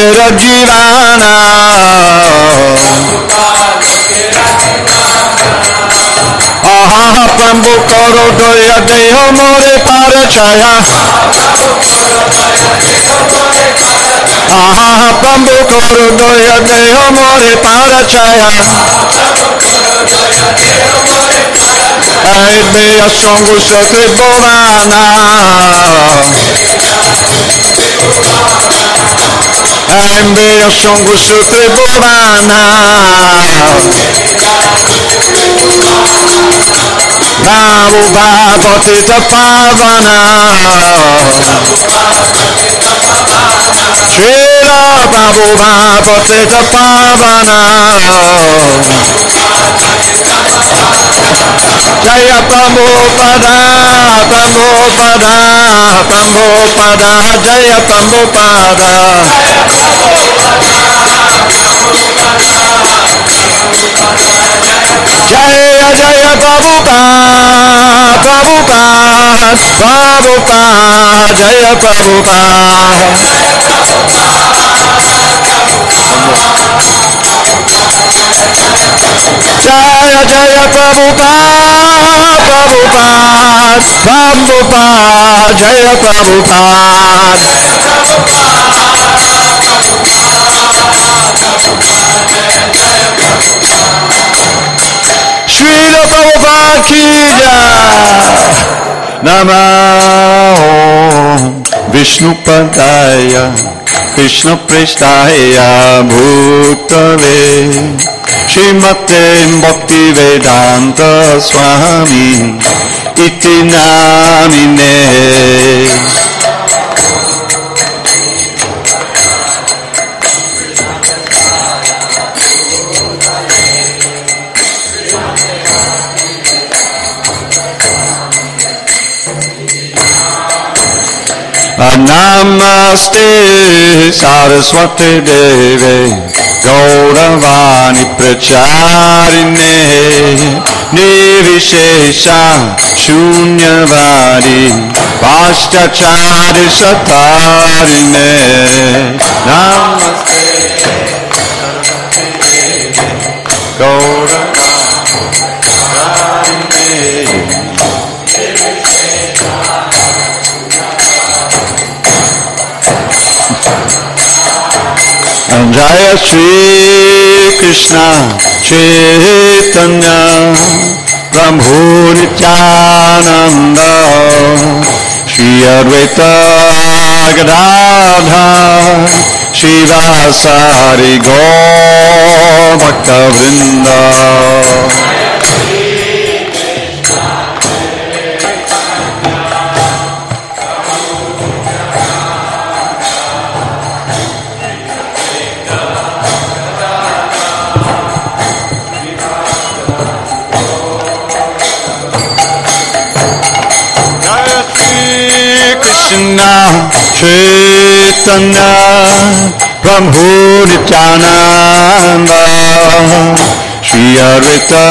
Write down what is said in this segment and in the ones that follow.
লোকেরা জীবানা প্রভু করো দয়া দেহ মোরে পার ছায়া প্রভু করো দয়া দেহ মোরে পার ছায়া বেয়া সঙ্গ সতে বোরানা বেয়া সঙ্গ সতে বোরানা Babu Bhagavate Pavana Shira Babu Bhagavate Pavana Jaya Prabhupada Prabhupada Prabhupada Jaya Prabhupada Jaya Jaya Prabhupada Prabhupada Prabhupada Jaya Prabhupada Jaya Jaya Prabhupada Prabhupada Prabhupada Jaya Prabhupada Srila Prabhupada ki jai. Namo Vishnu Padaya Krishna Prestaya Bhutale Srimate Bhakti Vedanta Swami Iti Namine Namaste Saraswati Deve Gauravani Pracharine Nirvishesha Shunyavadi Paschachari Satarine Namaste Gauravani Jaya Shri Krishna Chaitanya Prabhu Nityananda Shri Advaita Gadadhar Shivasari Gaur Bhakta Vrinda Krishna Chaitanya Prabhu Nityananda Shri Advaita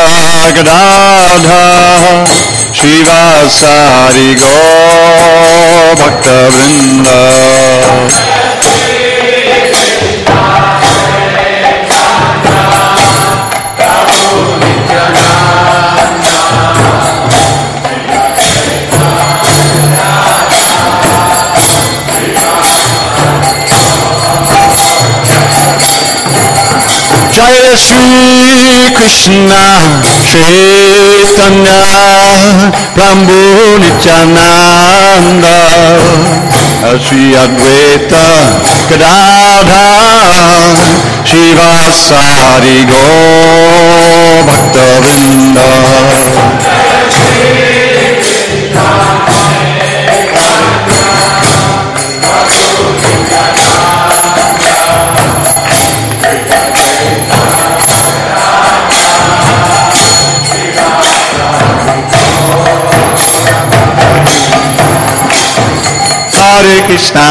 Gadadhar Shivasari Gaur Bhakta Vrinda Jaya Shri Krishna Chaitanya Prabhu Nityananda Shri Advaita Gadadhar Shivasari Gaur Bhakta Vrinda Hare Krishna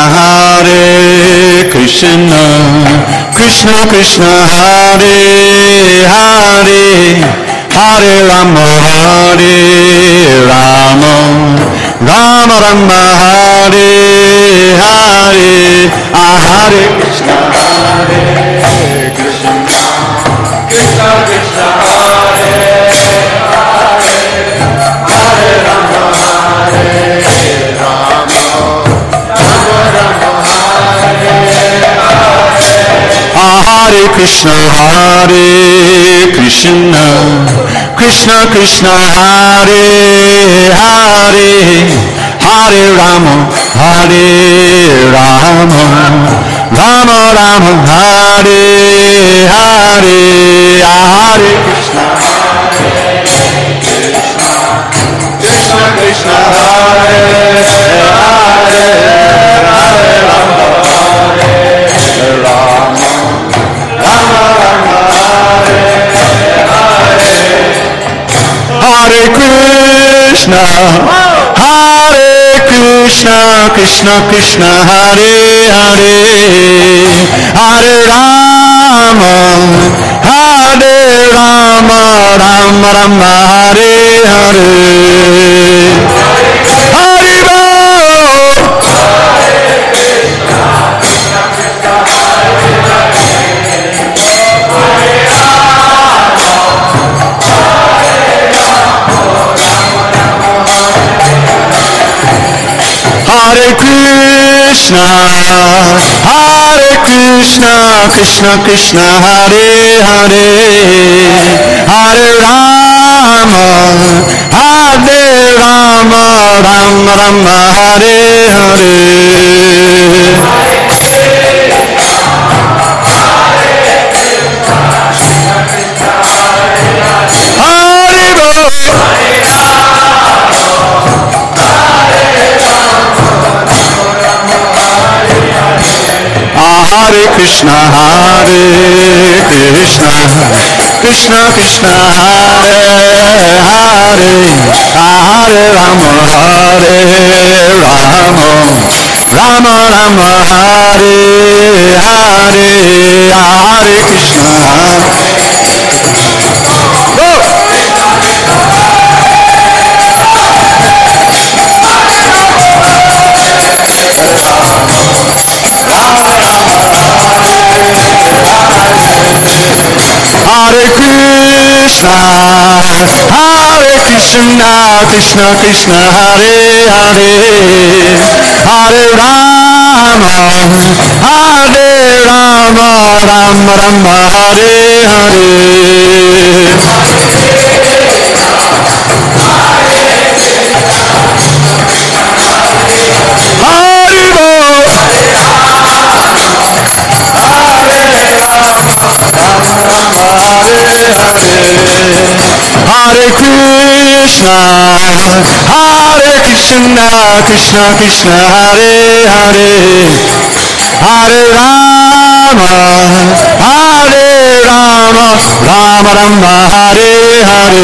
Krishna Krishna Hare Hare Hare Rama Rama Rama Hare Hare Hare Krishna Krishna Krishna Krishna Hare Hare Hare Rama Hare Rama Rama Rama Hare Hare Hare Krishna Krishna Krishna Hare Hare Hare Rama Hare Rama Rama Rama Hare Hare Hare Krishna Krishna Krishna Hare Hare Hare Rama Hare Rama Rama Rama Hare Hare Hare Krishna Krishna Krishna Hare Hare Hare Rama Rama Rama Hare Hare Hare Hare Krishna Krishna Krishna Hare Hare Hare Rama Rama Rama Hare Hare Hare Krishna Krishna Krishna Hare Hare Hare Rama Rama Rama Hare Hare Hare Krishna Hare Krishna Krishna Hare Hare Hare Rama Rama Rama Hare Hare Hare Krishna Krishna Krishna Hare Hare Hare Rama Rama Rama Hare Hare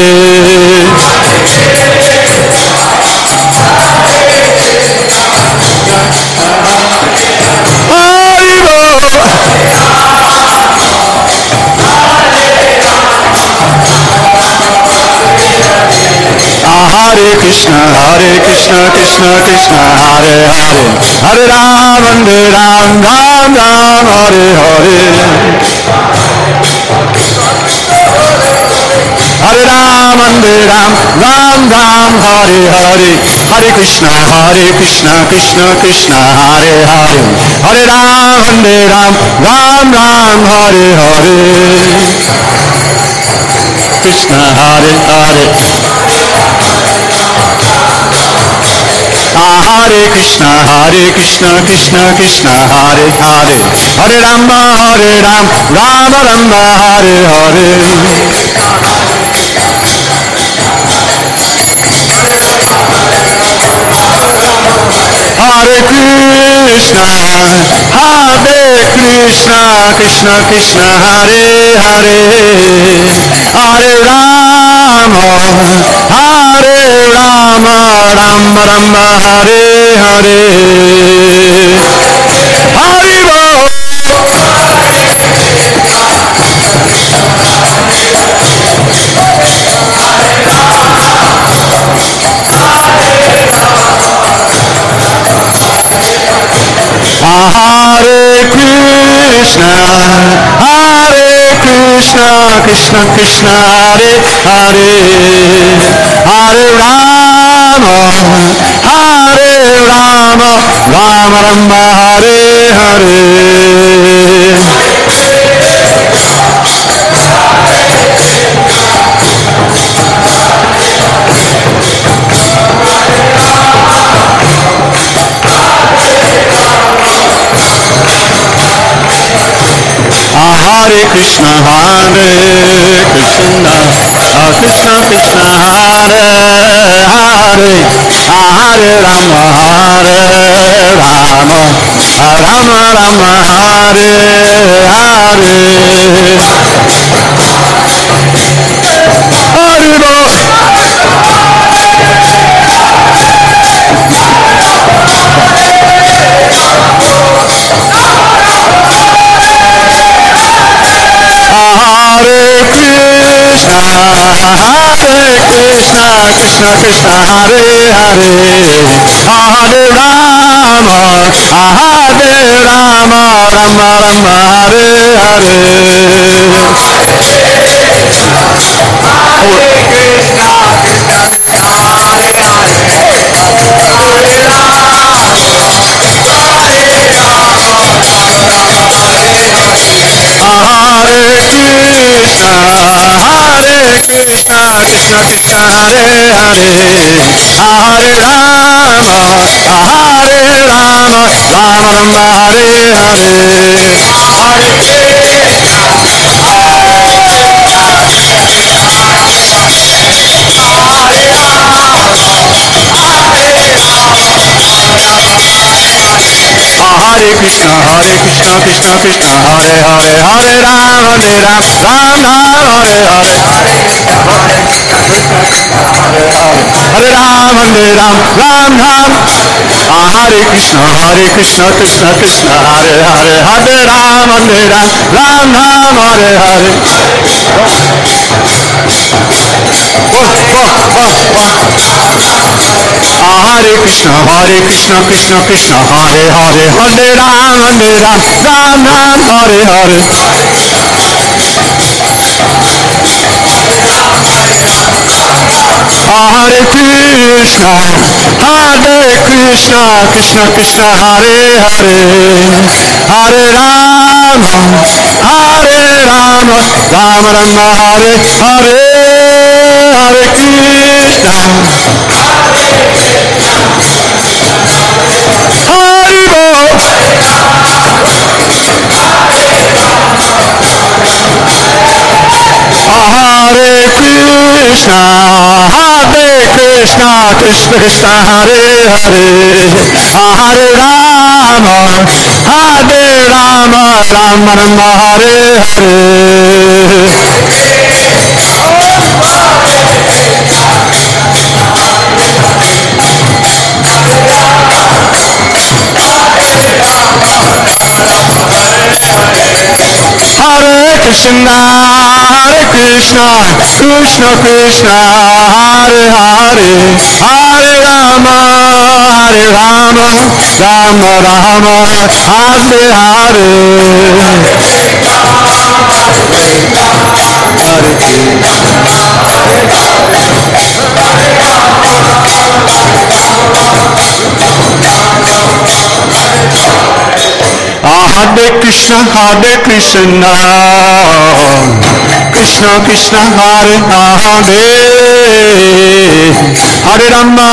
Hare Krishna Krishna Krishna Hare Hare Hare Ram Ram Ram Hare Hare Hare Ram Ram Hare Hare Hare Krishna Krishna Krishna Hare Hare Hare Ram Ram Hare Hare Krishna Hare Hare Hare Krishna Krishna Krishna Hare Hare Hare Rama Rama Hare Hare Hare Krishna Krishna Krishna Hare Hare Hare Rama Rama Hare Hare Hare Krishna, Hare Krishna, Krishna Krishna, Hare Hare, Hare Rama, Hare Rama, Rama Rama, Hare Hare. Hare Krishna, Hare Krishna, Krishna Krishna, Hare Hare, Hare Rama, Hare Rama, Rama Rama, Hare Hare. Hare Bol. Hare Krishna, Krishna Krishna, Hare Hare, Hare Rama, Hare Rama, Rama Rama, Hare Hare. Krishna, Krishna Krishna, Hare Hare, Hare Rama, Hare Rama, Rama Rama, Hare Hare. Hare Krishna, Krishna Krishna, Hare Hare, Hare Ram, Ram Ram, Hare Hare. Hare Ram, Ram Ram. Hare Krishna, Krishna Krishna, Hare Hare, Hare Ram, Ram Ram, Hare Hare. Hare Krishna, Krishna Krishna, Hare Hare, Hare Ram, Ram Ram, Hare Hare. Hare Krishna, Krishna Krishna, Hare Hare, Hare Rama, Rama Rama, Hare Hare, Hare Krishna. Hare Bol. Hare Krishna, Krishna Krishna, Hare Hare, Hare Rama, Rama Rama, Hare Hare. Hare Krishna, Krishna Krishna, Hare Hare, Hare Rama, Rama Rama, Hare Hare. Hare Krishna, Krishna Krishna, Hare Hare, Hare Rama,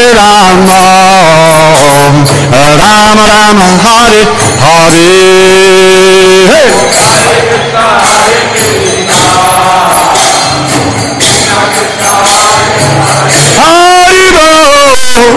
Rama Rama, Hare Hare. Hare Bol.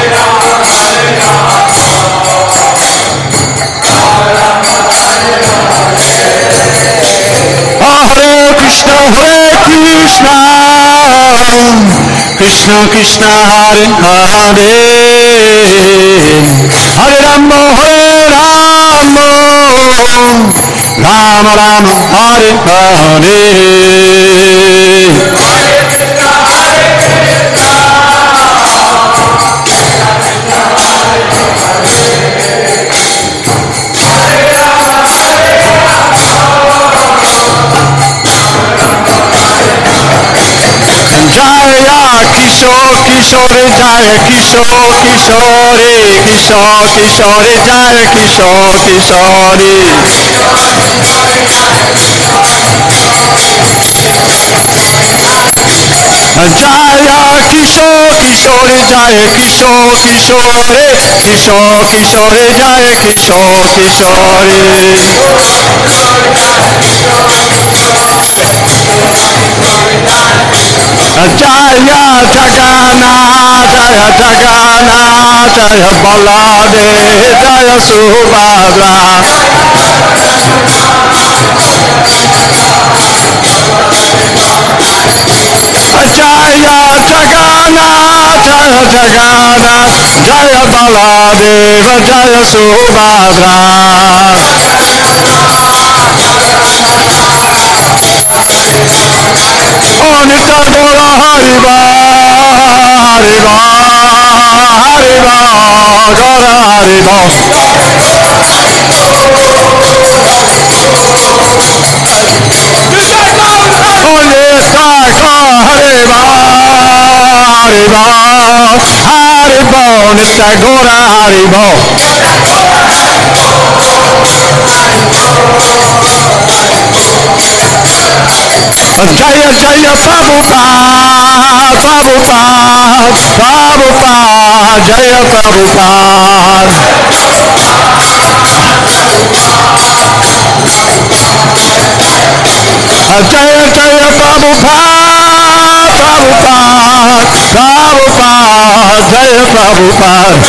Krishna Krishna, Hare Hare, Hare Rama, Rama Rama, Hare Hare. Jaya Kishore Kishore Jaya Kishore Kishore Kishore Kishore Jaya Kishore Kishore Jaya Kishore Kishore Jaya Kishore Kishore Kishore Kishore Jaya Kishore Kishore Jaya Jagana Jaya Jagana Jaya Balade Jaya Subhadra Jaya Jagana Jaya Jagana Jaya Baladeva Jaya Subhadra Nitya Gora Hariba Hariba Hariba Gora Hariba Nitya Gora Hariba Hariba Hariba Nitya Gora Hariba Jaya Jaya Prabhupada Prabhupada Prabhupada Jaya Prabhupada Jaya Jaya Prabhupada Prabhupada Prabhupada Jaya Prabhupada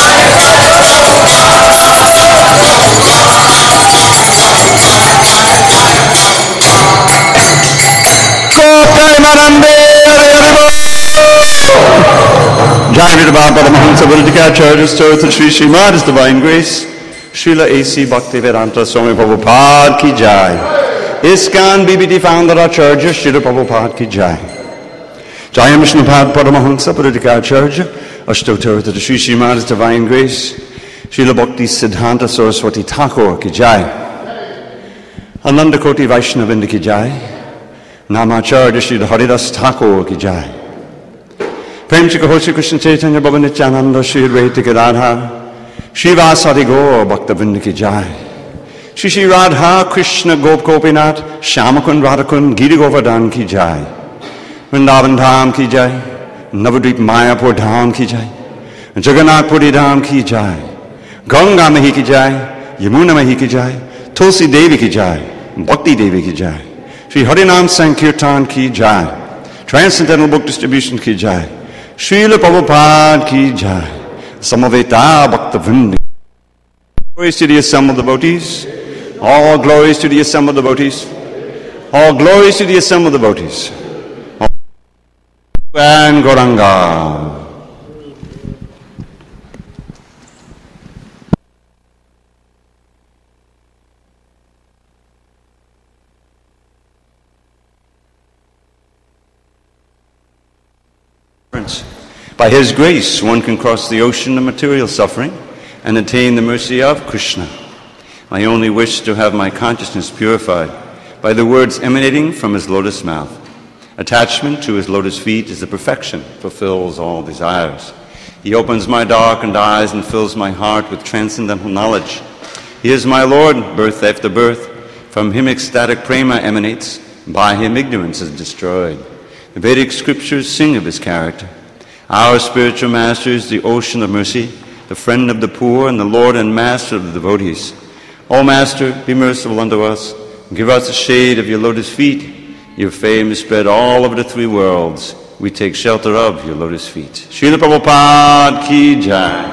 Jai Vidabha Paramahansa Buddhika Charya Stotra Sri Srimad His Divine Grace Srila A.C. Bhaktivedanta Swami Prabhupada Ki Jai ISKCON BBT Founder Acharya Srila Prabhupada Ki Jai Jai Vishnupad Paramahansa Buddhika Charya Ashtotra Sri Srimad His Divine Grace Srila Bhakti Siddhanta Saraswati Thakur Ki Jai Ananda Koti Vaishnavinda Ki Jai Namacharya Srila Haridas Thakur Ki Jai Prem Chika Hoshi Krishna Chaitanya Bhava Nityananda Shri Advaita Radha Shri Vasari Gaur Bhakta Ki Jai Shri Shri Radha Krishna Gop Gopinath Shyamakun Radhakun Giri Govardhan Ki Jai Vrindavan Dham Ki Jai Navadvip Mayapur Dham Ki Jai Jagannath Puri Dham Ki Jai Ganga Mahi Ki Jai Yamuna Mahi Ki Jai Tulsi Devi Ki Jai Bhakti Devi Ki Jai Shri Harinam Sankirtan Ki Jai Transcendental Book Distribution Ki Jai Srila Prabhupada Ki Jai Samaveta Bhakta Vrinda. Glories to the assembled devotees. All glories to the assembled devotees. All glories to the assembled devotees. And Gauranga. By His grace, one can cross the ocean of material suffering and attain the mercy of Krishna. I only wish to have my consciousness purified by the words emanating from His lotus mouth. Attachment to His lotus feet is the perfection, fulfills all desires. He opens my darkened eyes and fills my heart with transcendental knowledge. He is my Lord, birth after birth. From Him ecstatic prema emanates. By Him ignorance is destroyed. The Vedic scriptures sing of His character. Our spiritual master is the ocean of mercy, the friend of the poor, and the Lord and master of the devotees. O Master, be merciful unto us. Give us the shade of your lotus feet. Your fame is spread all over the three worlds. We take shelter of your lotus feet. Srila Prabhupada Ki Jai.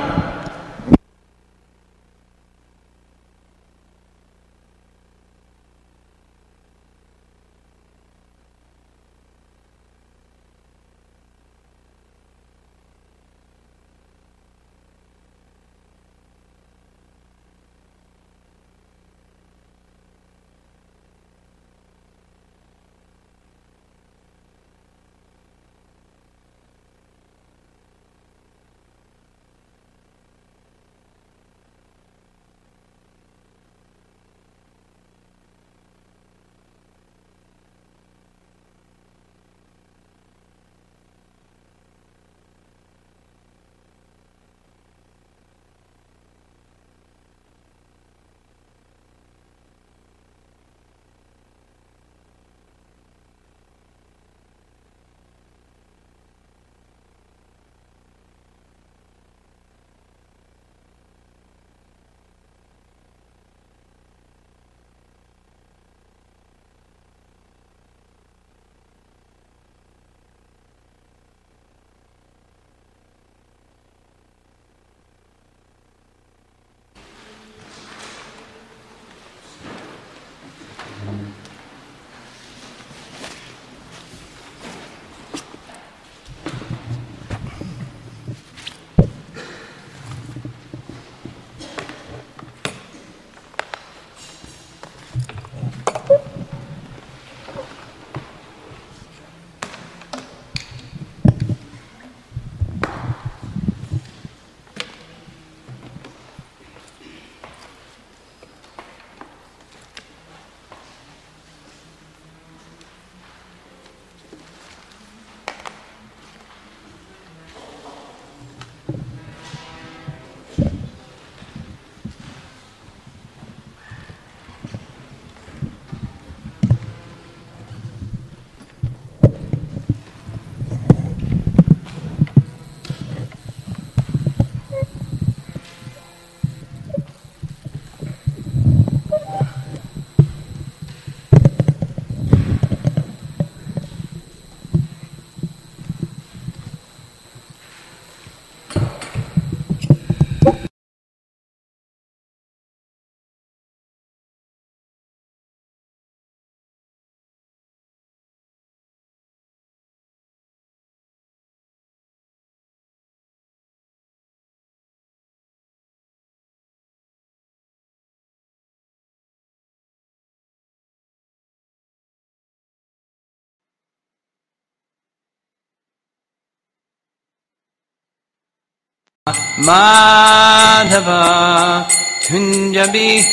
Madhava Kunja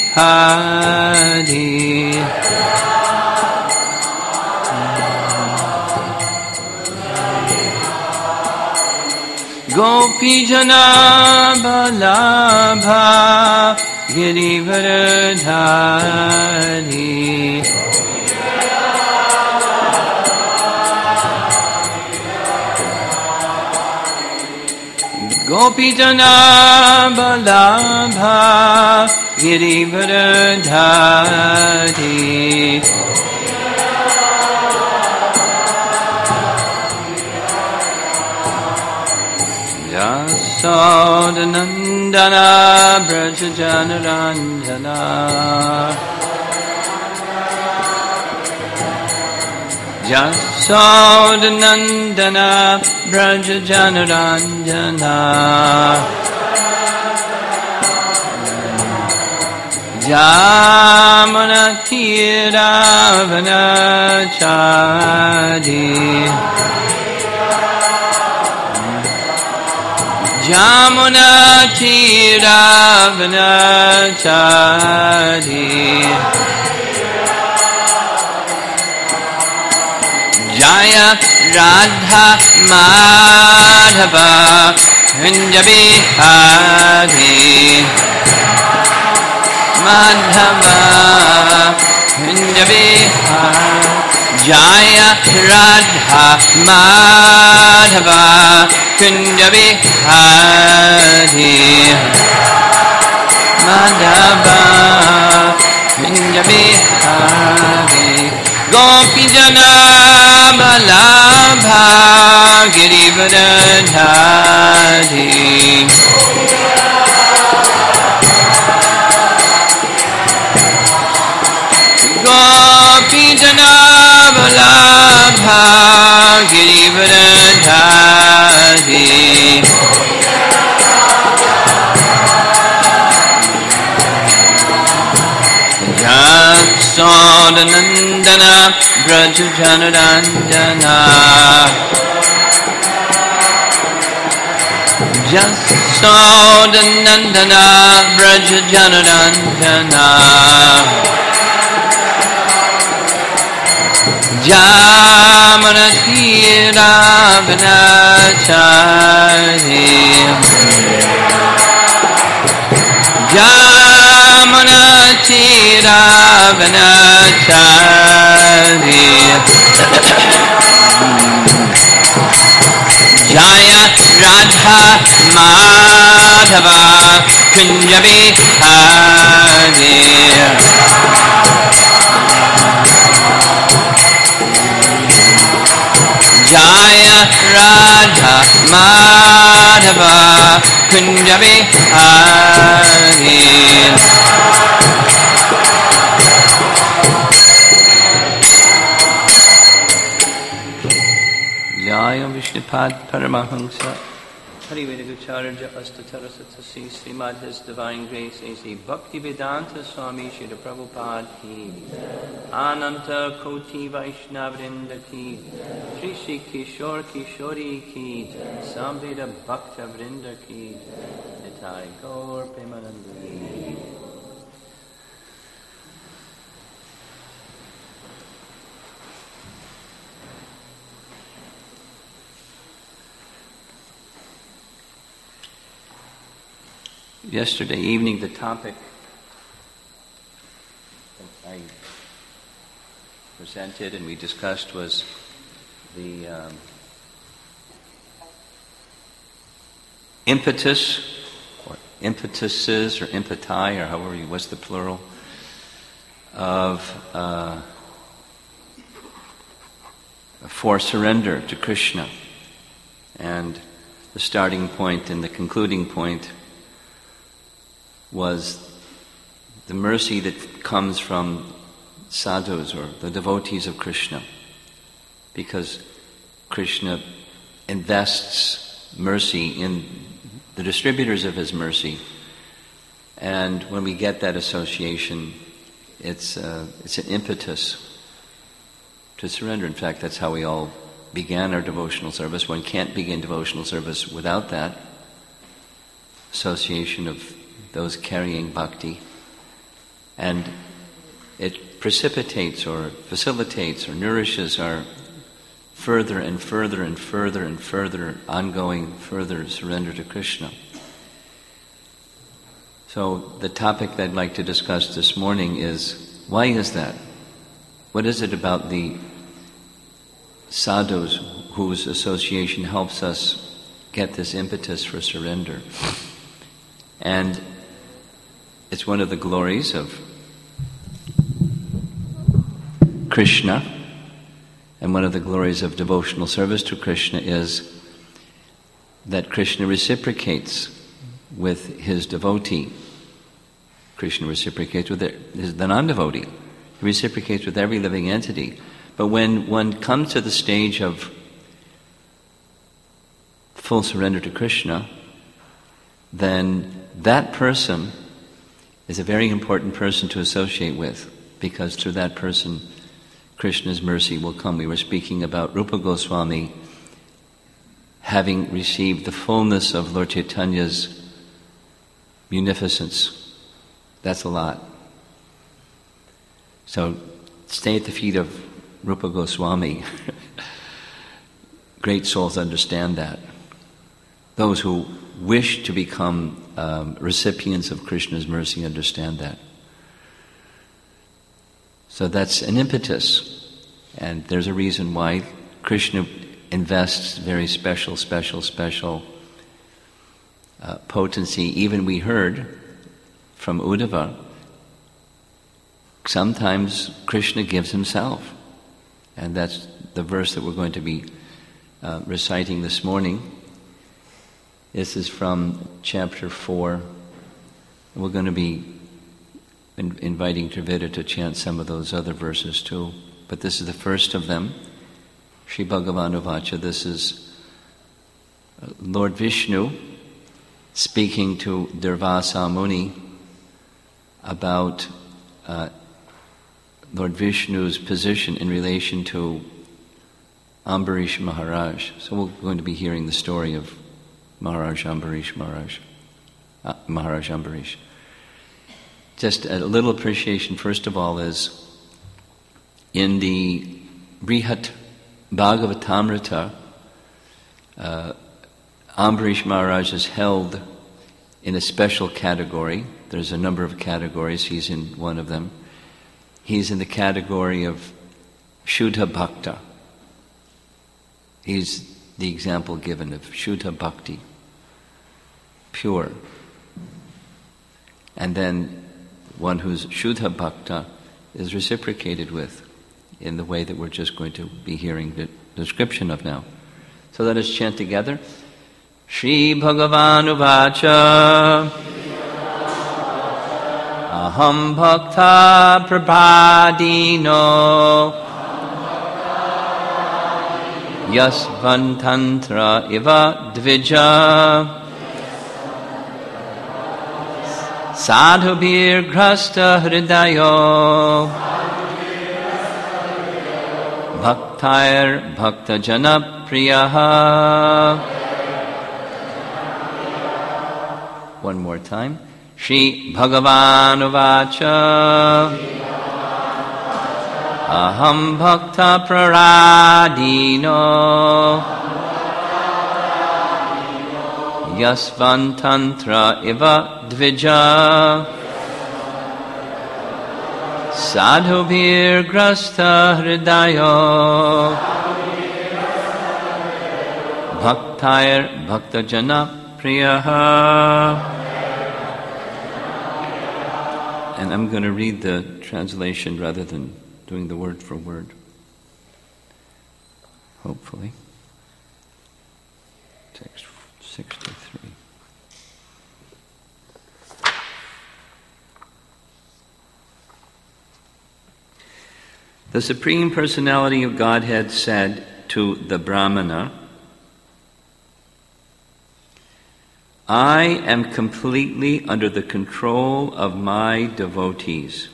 Bihari. Gopijana Balabha Girivardhari. Gopijana Balabha Girivardhari. Yasodanandana Brajajanaranjana. Yasodanandana Brajajanaranjana. Jamanatiravanaachari. Jamunatiravanaachari. Jaya Radha Madhava Kunja Bihari. Madhava Kunja Bihari. Jaya Radha Madhava Kunja Bihari. Madhava Kunja Bihari. Gopijana Balabha Girivardhari. Gopijana Balabha Girivardhari. Yasodanandana Brajajanaranjana. Yasodanandana Brajajanaranjana. Jamanatiravanaachari. Jamanatiravanaachari. Jaya Radha Madhava Kunja Bihari. Jaya Radha Madhava Kunja Bihari. Jaya Vishnupad Paramahamsa Harivedagacharya Astatarasatasi Srimad His Divine Grace A.C. Bhaktivedanta Swami Srila Prabhupada Ki Ananta Koti Vaishnavrinda Ki Shri Shri Kishore Kishori Ki Samveda Bhakta Vrinda Ki Nitai Gaur Premanandari. Yesterday evening, the topic that I presented and we discussed was the impetus, or impetuses, or impeti, or however you, what's the plural, of for surrender to Krishna. And the starting point and the concluding point was the mercy that comes from sadhus, or the devotees of Krishna, because Krishna invests mercy in the distributors of his mercy, and when we get that association, it's an impetus to surrender. In fact, that's how we all began our devotional service. One can't begin devotional service without that. association of those carrying bhakti, and it precipitates or facilitates or nourishes our further and further and further and further ongoing further surrender to Krishna. So the topic that I'd like to discuss this morning is, why is that? What is it about the sadhus whose association helps us get this impetus for surrender? And it's one of the glories of Krishna, and one of the glories of devotional service to Krishna is that Krishna reciprocates with his devotee. Krishna reciprocates with the non-devotee. He reciprocates with every living entity. But when one comes to the stage of full surrender to Krishna, then that person is a very important person to associate with, because through that person Krishna's mercy will come. We were speaking about Rupa Goswami having received the fullness of Lord Chaitanya's munificence. That's a lot. So stay at the feet of Rupa Goswami. Great souls understand that. Those who wish to become recipients of Krishna's mercy understand that. So that's an impetus, and there's a reason why Krishna invests very special potency. Even we heard from Uddhava, sometimes Krishna gives himself, and that's the verse that we're going to be reciting this morning. This is from chapter 4. We're going to be inviting Triveda to chant some of those other verses too. But this is the first of them. Sri Bhagavan Uvacha. This is Lord Vishnu speaking to Durvasa Muni about Lord Vishnu's position in relation to Ambarish Maharaj. So we're going to be hearing the story of Maharaj Ambarish. Just a little appreciation, first of all, is in the Brihat Bhagavatamrita, Ambarish Maharaj is held in a special category. There's a number of categories. He's in one of them. He's in the category of Shuddha Bhakta. He's the example given of Shuddha Bhakti, pure. And then one who's Shuddha Bhakta is reciprocated with in the way that we're just going to be hearing the description of now. So let us chant together. Shri Bhagavan Uvacha Aham Bhakta Prabhadino Yasvantantra Iva Dvija Sadhubir Grasta Hridayo Bhaktair Bhakta Jana Priyaha. One more time. Shri Bhagavan Uvacha Aham Bhakta Praradino Yasvantantra Iva Dvija Sadhubir Grasta Hridayo Bhaktair Bhakta Jana Priyaha. And I'm going to read the translation rather than doing the word for word. Hopefully. Text 63. The Supreme Personality of Godhead said to the Brahmana, I am completely under the control of my devotees.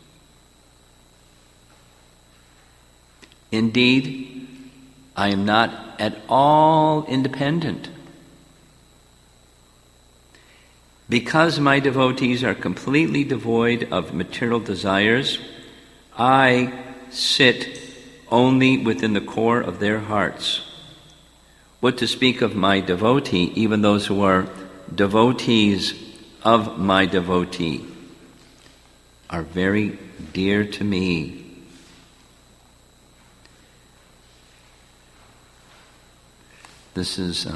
Indeed, I am not at all independent. Because my devotees are completely devoid of material desires, I sit only within the core of their hearts. What to speak of my devotee, even those who are devotees of my devotee are very dear to me. This is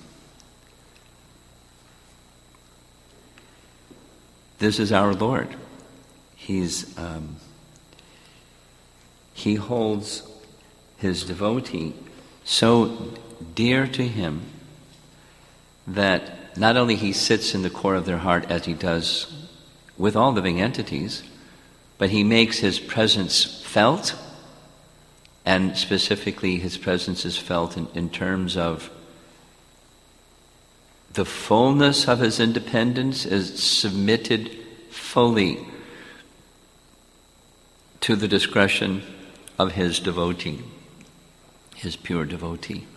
our Lord. He holds his devotee so dear to him that not only he sits in the core of their heart as he does with all living entities, but he makes his presence felt, and specifically his presence is felt in terms of the fullness of his independence is submitted fully to the discretion of his devotee, his pure devotee.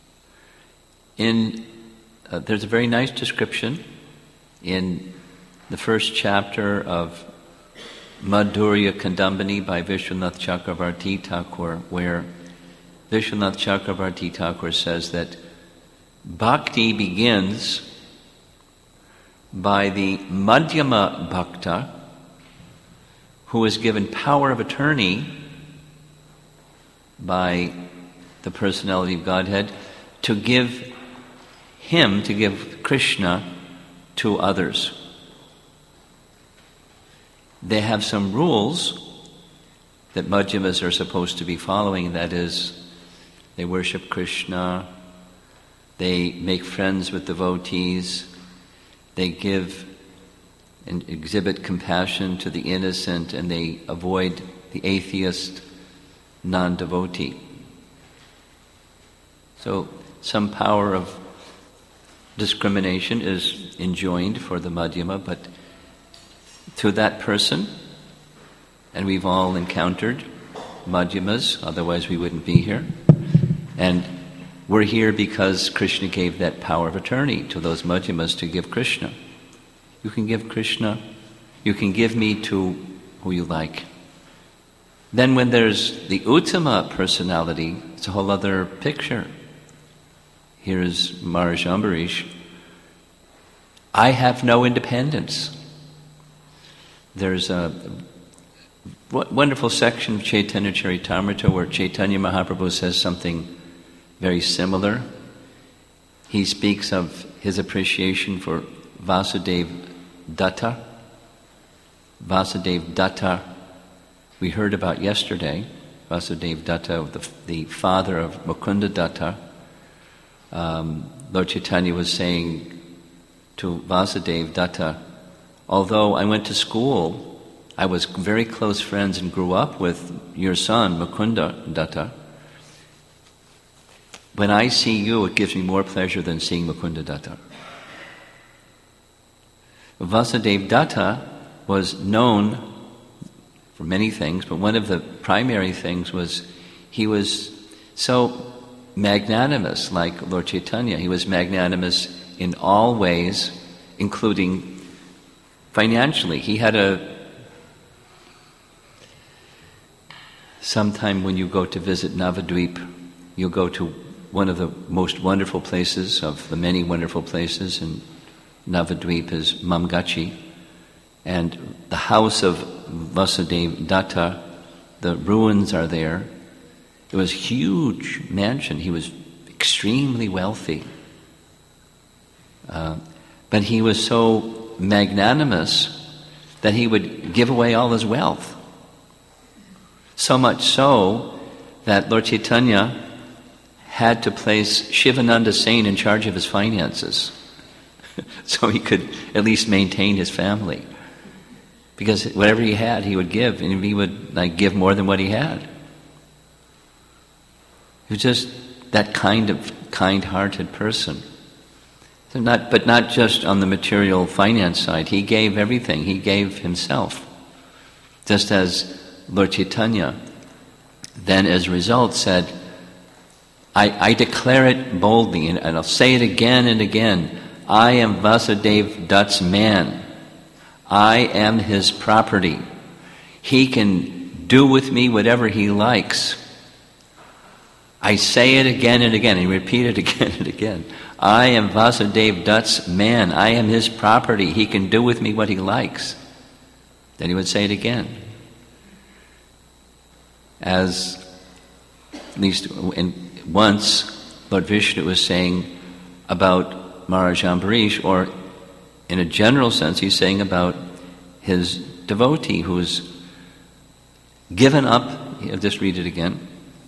There's a very nice description in the first chapter of Madhurya Kandambani by Vishwanath Chakravarti Thakur, where Vishwanath Chakravarti Thakur says that bhakti begins by the Madhyama Bhakta, who is given power of attorney by the personality of Godhead to give Krishna to others. They have some rules that Madhyamas are supposed to be following. That is, they worship Krishna, they make friends with devotees, they give and exhibit compassion to the innocent, and they avoid the atheist, non-devotee. So some power of discrimination is enjoined for the Madhyama, but to that person, and we've all encountered Madhyamas, otherwise we wouldn't be here, and we're here because Krishna gave that power of attorney to those Madhyamas to give Krishna. You can give Krishna, you can give me to who you like. Then when there's the Uttama personality, it's a whole other picture. Here's Maharaj Ambarish. I have no independence. There's a wonderful section of Chaitanya Charitamrita where Chaitanya Mahaprabhu says something very similar. He speaks of his appreciation for Vasudev Datta. Vasudev Datta, we heard about yesterday. Vasudev Datta, the father of Mukunda Datta. Lord Chaitanya was saying to Vasudev Datta, although I went to school, I was very close friends and grew up with your son, Mukunda Datta. When I see you, it gives me more pleasure than seeing Mukunda Datta. Vasudev Datta was known for many things, but one of the primary things was he was so magnanimous, like Lord Chaitanya. He was magnanimous in all ways, including financially. He had sometime when you go to visit Navadvip, you'll go to one of the most wonderful places of the many wonderful places in Navadvip is Mamgachi, and the house of Vasudev Datta, the ruins are there. It was a huge mansion. He was extremely wealthy. But he was so magnanimous that he would give away all his wealth. So much so that Lord Chaitanya had to place Shivananda Sain in charge of his finances so he could at least maintain his family. Because whatever he had, he would give, and he would give more than what he had. He was just that kind of kind-hearted person. So but not just on the material finance side. He gave everything. He gave himself. Just as Lord Chaitanya then as a result said, I declare it boldly, and I'll say it again and again, I am Vasudev Dutt's man. I am his property. He can do with me whatever he likes. I say it again and again, and repeat it again and again. I am Vasudev Dutt's man. I am his property. He can do with me what he likes. Then he would say it again. As, at least once, Lord Vishnu was saying about Maharaj Ambarish, or in a general sense, he's saying about his devotee who's given up. I'll just read it again.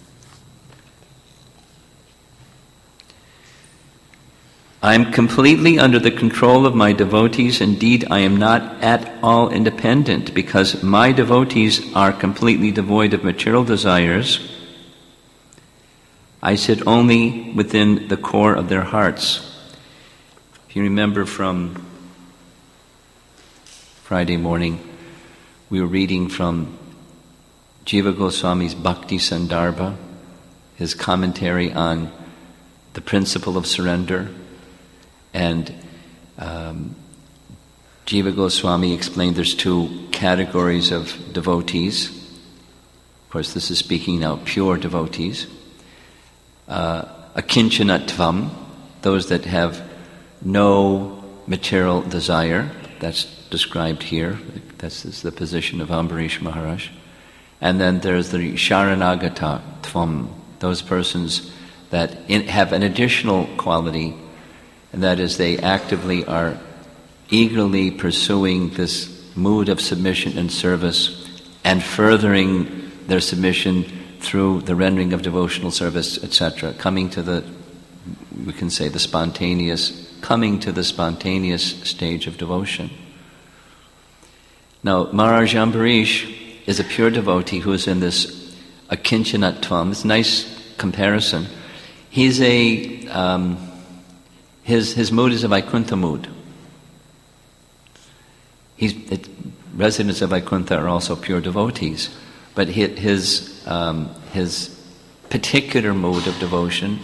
I am completely under the control of my devotees. Indeed, I am not at all independent, because my devotees are completely devoid of material desires. I sit only within the core of their hearts. If you remember from Friday morning, we were reading from Jiva Goswami's Bhakti Sandarbha, his commentary on the principle of surrender. And Jiva Goswami explained there's two categories of devotees. Of course, this is speaking now pure devotees. Akinchanatvam, those that have no material desire. That's described here. That's the position of Ambarish Maharaj. And then there's the Sharanagata Tvam, those persons that have an additional quality, and that is they actively are eagerly pursuing this mood of submission and service and furthering their submission through the rendering of devotional service, etc., coming to the, we can say, coming to the spontaneous stage of devotion. Now, Maharaj Ambarish is a pure devotee who is in this akinchanatvam. It's a nice comparison. He's his mood is a Vaikuntha mood. Residents of Vaikuntha are also pure devotees, but his particular mode of devotion,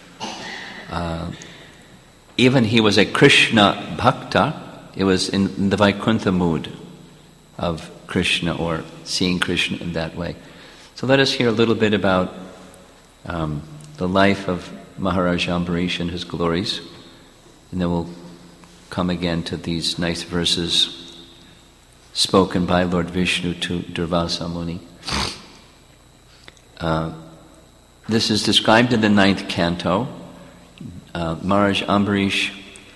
even he was a Krishna bhakta, it was in the Vaikuntha mood of Krishna, or seeing Krishna in that way. So let us hear a little bit about the life of Maharaj Ambarish and his glories, and then we'll come again to these nice verses spoken by Lord Vishnu to Durvasa Muni. This is described in the 9th canto. Maharaj Ambarish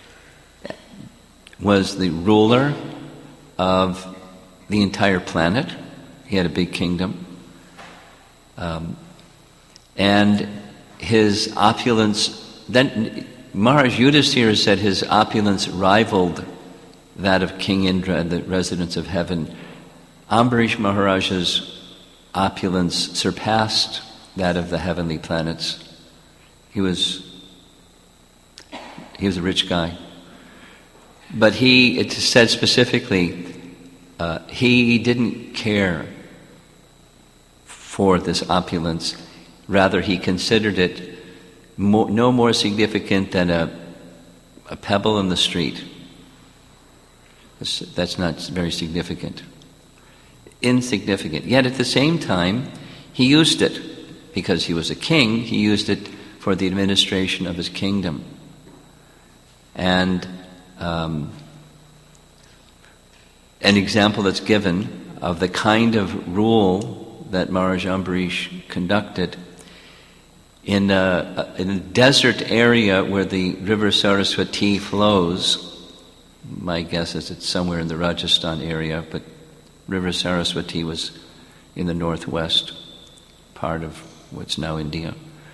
was the ruler of the entire planet. He had a big kingdom. And his opulence, then Maharaj Yudhisthira said his opulence rivaled that of King Indra and the residents of heaven. Ambarish Maharaj's opulence surpassed that of the heavenly planets. He was a rich guy. But it said specifically, he didn't care for this opulence. Rather, he considered it no more significant than a pebble in the street. That's not very significant. Insignificant. Yet at the same time, he used it. Because he was a king, he used it for the administration of his kingdom. And an example that's given of the kind of rule that Maharaj Ambarish conducted in a desert area where the river Saraswati flows. My guess is it's somewhere in the Rajasthan area, but river Saraswati was in the northwest part of what's now India.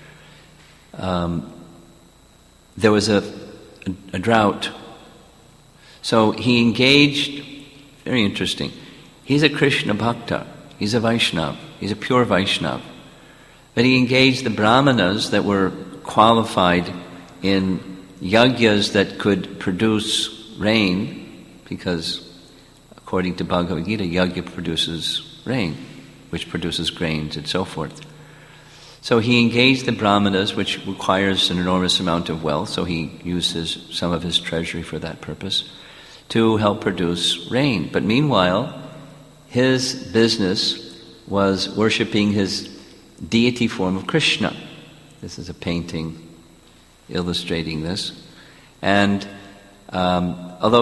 There was a drought. So he engaged, very interesting, he's a Krishna Bhakta, he's a Vaishnava, he's a pure Vaishnava. But he engaged the Brahmanas that were qualified in yagyas that could produce rain, because according to Bhagavad Gita, yagya produces rain, which produces grains and so forth. So he engaged the brahmanas, which requires an enormous amount of wealth, so he uses some of his treasury for that purpose, to help produce rain. But meanwhile, his business was worshipping his deity form of Krishna. This is a painting illustrating this. And although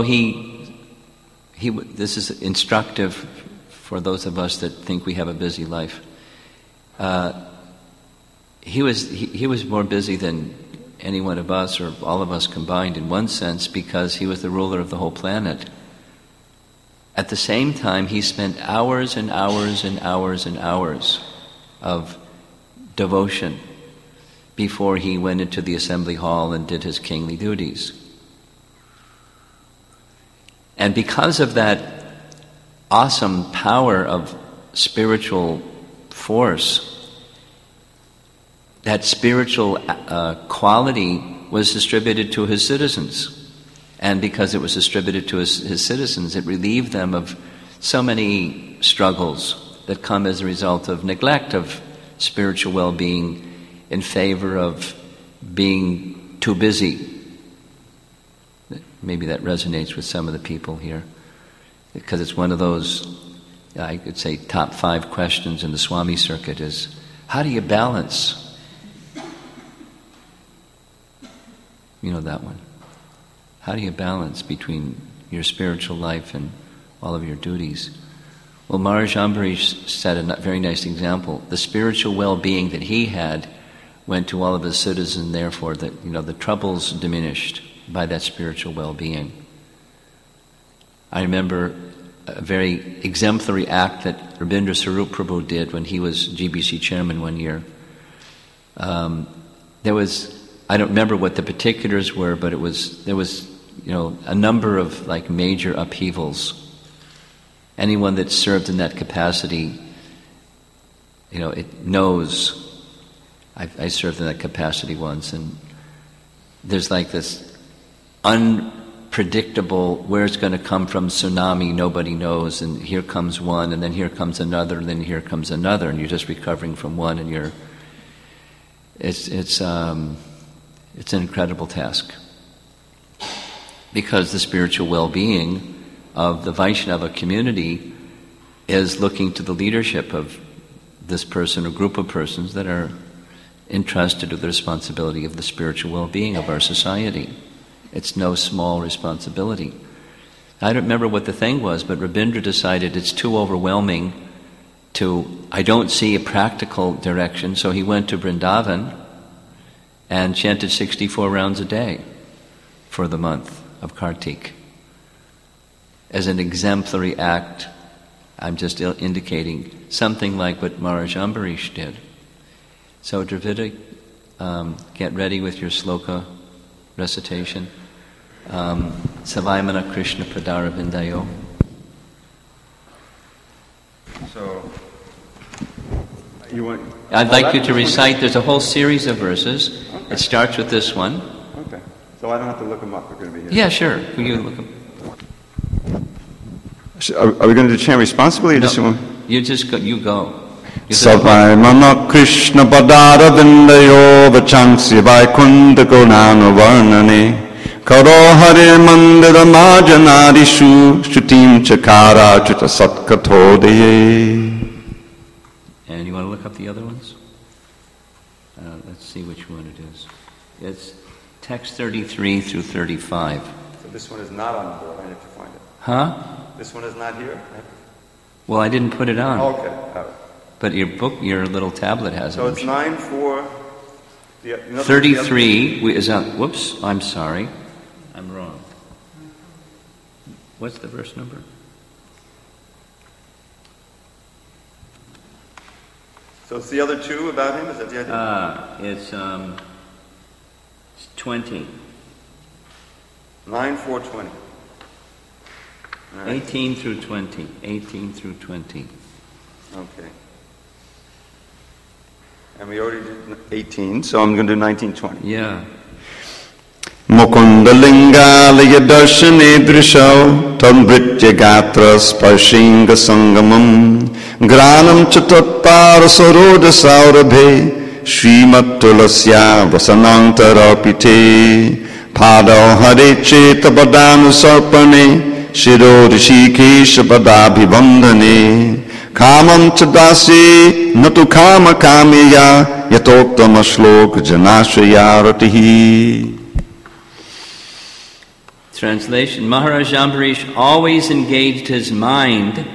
this is instructive for those of us that think we have a busy life, he was more busy than any one of us or all of us combined in one sense, because he was the ruler of the whole planet. At the same time, he spent hours and hours and hours and hours of devotion before he went into the assembly hall and did his kingly duties. And because of that awesome power of spiritual force, that spiritual quality was distributed to his citizens. And because it was distributed to his citizens, it relieved them of so many struggles that come as a result of neglect of spiritual well-being in favor of being too busy. Maybe that resonates with some of the people here, because it's one of those, I could say, top 5 questions in the Swami circuit is, how do you balance? You know that one. How do you balance between your spiritual life and all of your duties? Well, Maharaj Ambarish set a very nice example. The spiritual well-being that he had went to all of his citizens, and therefore the troubles diminished by that spiritual well-being. I remember a very exemplary act that Rabindra Sarup Prabhu did when he was GBC chairman one year. I don't remember what the particulars were, but there was a number of major upheavals. Anyone that served in that capacity, it knows. I served in that capacity once, and there's this unpredictable, where it's going to come from tsunami, nobody knows, and here comes one, and then here comes another, and then here comes another, and you're just recovering from one, and it's an incredible task. Because the spiritual well-being of the Vaishnava community is looking to the leadership of this person or group of persons that are entrusted with the responsibility of the spiritual well-being of our society. It's no small responsibility. I don't remember what the thing was, but Rabindra decided it's too overwhelming I don't see a practical direction, so he went to Vrindavan and chanted 64 rounds a day for the month of Kartik. As an exemplary act, I'm just indicating something like what Maharaj Ambarish did. So Dravida, get ready with your sloka recitation. Savaimana Krishna Padara Vindayo. So, I'd like you to recite, there's a whole series of verses. Okay. It starts with this one. Okay. So I don't have to look them up, we're going to be here. Yeah, sure. Will you look them? Are we going to chant responsibly or just one? You just go. You go. Savaimana Krishna Padara Vindayo Vachansya Vaikunta Gonana Varnane Karo Hare Mandira Majanadishu Shrutim Chakara Chuta Satkatodeye. And you want to look up the other ones? Let's see which one it is. It's text 33 through 35. So this one is not on the board, I have to find it. Huh? This one is not here? Well, I didn't put it on. Okay. But your little tablet has it. So it's 9-4. 33 is on. Whoops, I'm sorry. I'm wrong. What's the verse number? So it's the other two about him? Is that the idea? It's 20. 9-4-20. Right. 18 through 20. 18 through 20. Okay. And we already did 18, so I'm going to do 19-20. Yeah. Mukunda lingalaya darshane drishau tambritya gatra sparshinga sangamam granam chatotpara saroda saurabhe Srimat Tulasya Vasanantarapite Pado Hare Cheta Badanu Sarpane Shiro Rishikesha Padabhivandane Kamam Chadasi Natu Kama Kamiya Yatoktama Shloka Janashaya Ratihi. Translation: Maharaj Ambarish always engaged his mind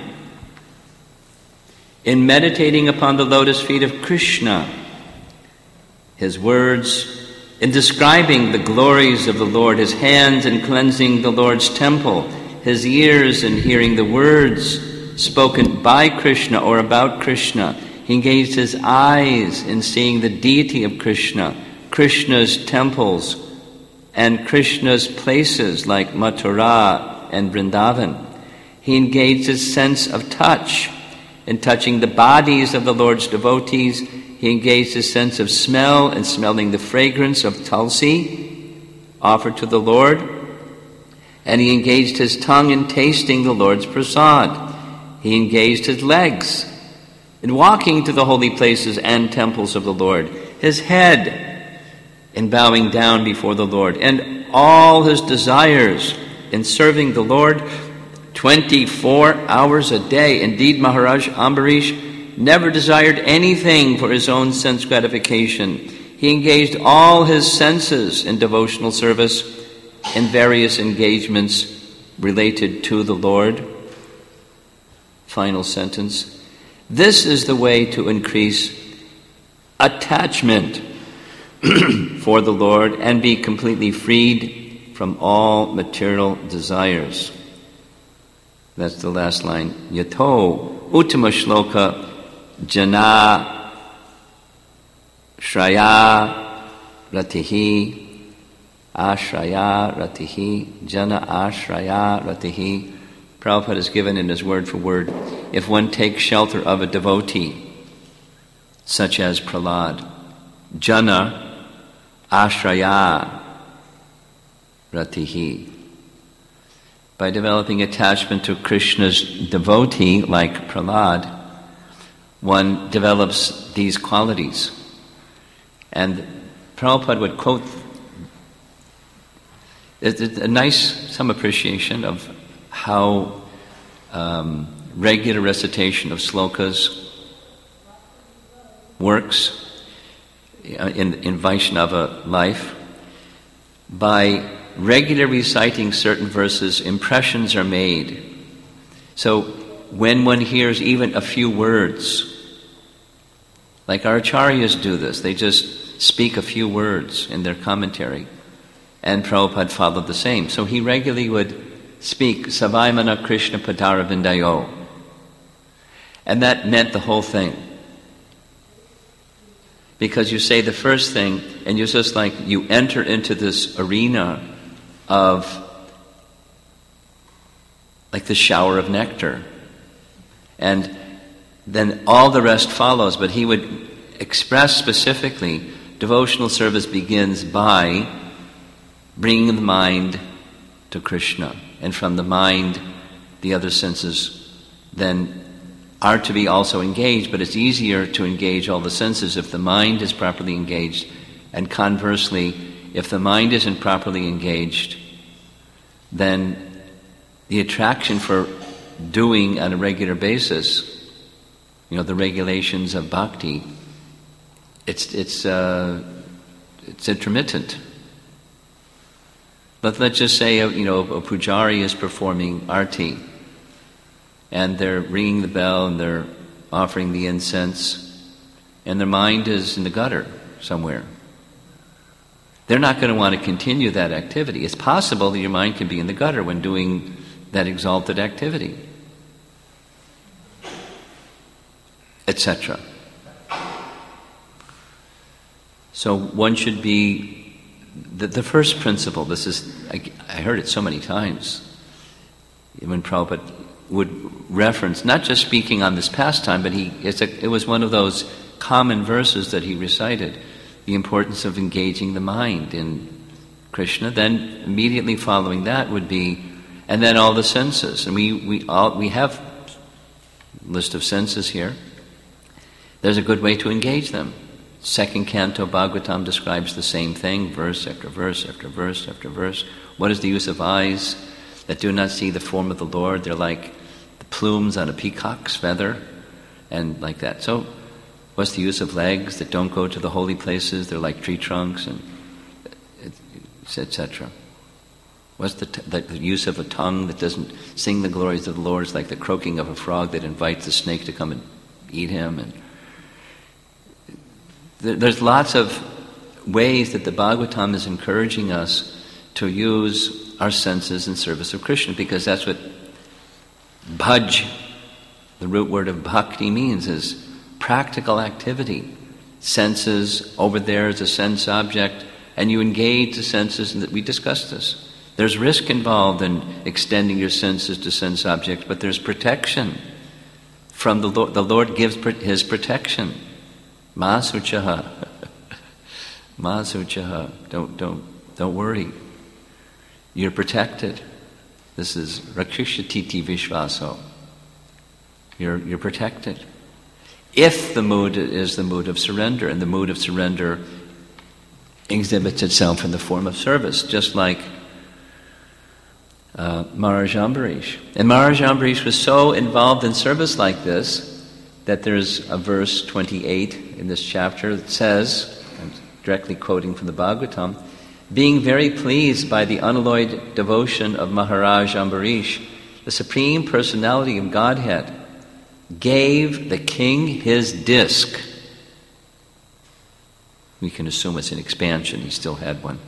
in meditating upon the lotus feet of Krishna, his words in describing the glories of the Lord, his hands in cleansing the Lord's temple, his ears in hearing the words spoken by Krishna or about Krishna. He engaged his eyes in seeing the deity of Krishna, Krishna's temples, and Krishna's places like Mathura and Vrindavan. He engaged his sense of touch in touching the bodies of the Lord's devotees. He engaged his sense of smell in smelling the fragrance of tulsi offered to the Lord. And he engaged his tongue in tasting the Lord's prasad. He engaged his legs in walking to the holy places and temples of the Lord. His head in bowing down before the Lord, and all his desires in serving the Lord 24 hours a day. Indeed, Maharaj Ambarish never desired anything for his own sense gratification. He engaged all his senses in devotional service in various engagements related to the Lord. Final sentence. This is the way to increase attachment for the Lord and be completely freed from all material desires. That's the last line. Yato uttama shloka jana shraya ratihi ashraya ratihi jana ashraya ratihi. Prabhupada has given in his word for word, if one takes shelter of a devotee, such as Prahlad, jana ashraya ratihi. By developing attachment to Krishna's devotee, like Prahlad, one develops these qualities. And Prabhupada would quote some appreciation of how regular recitation of slokas works in Vaishnava life. By regular reciting certain verses, impressions are made. So when one hears even a few words, like our acharyas do this, they just speak a few words in their commentary, and Prabhupada followed the same. So he regularly would speak Savaimana Krishna Padara Vindayo, and that meant the whole thing. Because you say the first thing, and you're just like, you enter into this arena of like the shower of nectar. And then all the rest follows, but he would express specifically, devotional service begins by bringing the mind to Krishna. And from the mind, the other senses then are to be also engaged, but it's easier to engage all the senses if the mind is properly engaged. And conversely, if the mind isn't properly engaged, then the attraction for doing on a regular basis, the regulations of bhakti, it's intermittent. Let's just say a pujari is performing arti, and they're ringing the bell and they're offering the incense, and their mind is in the gutter somewhere. They're not going to want to continue that activity. It's possible that your mind can be in the gutter when doing that exalted activity, etc. So one should be, the first principle, this is, I heard it so many times, when Prabhupada would reference, not just speaking on this pastime, but it was one of those common verses that he recited, the importance of engaging the mind in Krishna. Then immediately following that would be, and then all the senses. And we have a list of senses here. There's a good way to engage them. second canto Bhagavatam describes the same thing, verse after verse after verse after verse. What is the use of eyes that do not see the form of the Lord? They're like the plumes on a peacock's feather, and like that. So, what's the use of legs that don't go to the holy places? They're like tree trunks, and etc. What's the use of a tongue that doesn't sing the glories of the Lord? It's like the croaking of a frog that invites the snake to come and eat him. And there's lots of ways that the Bhagavatam is encouraging us to use our senses in service of Krishna, because that's what bhaj, the root word of bhakti, means, is practical activity. Senses, over there is a sense object, and you engage the senses, and we discussed this. There's risk involved in extending your senses to sense objects, but there's protection from the Lord. The Lord gives His protection. Ma suchaha. Ma suchaha. Don't worry. You're protected. This is rakshititi vishvaso. You're protected. If the mood is the mood of surrender, and the mood of surrender exhibits itself in the form of service, just like Maharaj Ambarish. And Maharaj Ambarish was so involved in service like this that there's a verse 28 in this chapter that says, I'm directly quoting from the Bhagavatam, being very pleased by the unalloyed devotion of Maharaj Ambarish, the Supreme Personality of Godhead gave the king his disc. We can assume it's an expansion. He still had one.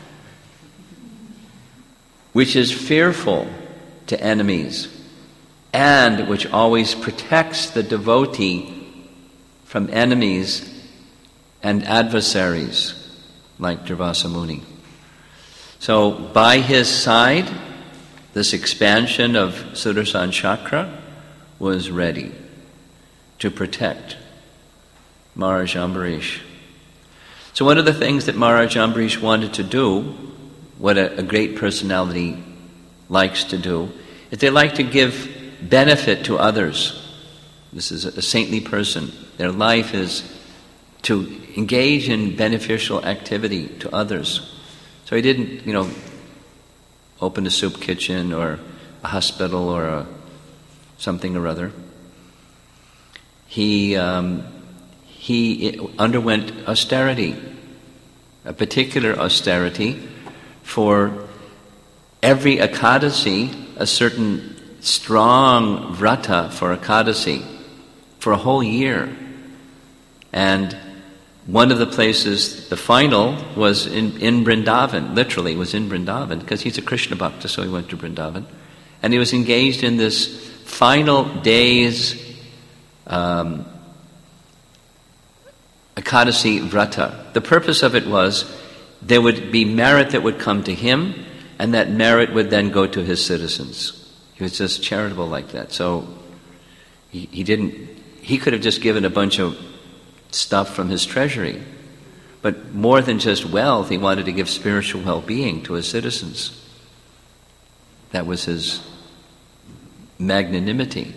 Which is fearful to enemies, and which always protects the devotee from enemies and adversaries, like Durvasa Muni. So, by his side, this expansion of Sudarshan Chakra was ready to protect Maharaj Ambarish. So one of the things that Maharaj Ambarish wanted to do, what a great personality likes to do, is they like to give benefit to others. This is a saintly person. Their life is to engage in beneficial activity to others. So he didn't, open a soup kitchen or a hospital or something or other. He underwent austerity, a particular austerity for every Ekadasi, a certain strong vrata for Ekadasi for a whole year. And one of the places, the final, was in Vrindavan, literally was in Vrindavan, because he's a Krishna Bhakta, so he went to Vrindavan. And he was engaged in this final day's Ekadasi vrata. The purpose of it was there would be merit that would come to him, and that merit would then go to his citizens. He was just charitable like that. So he could have just given a bunch of stuff from his treasury, but more than just wealth, he wanted to give spiritual well-being to his citizens. That was his magnanimity.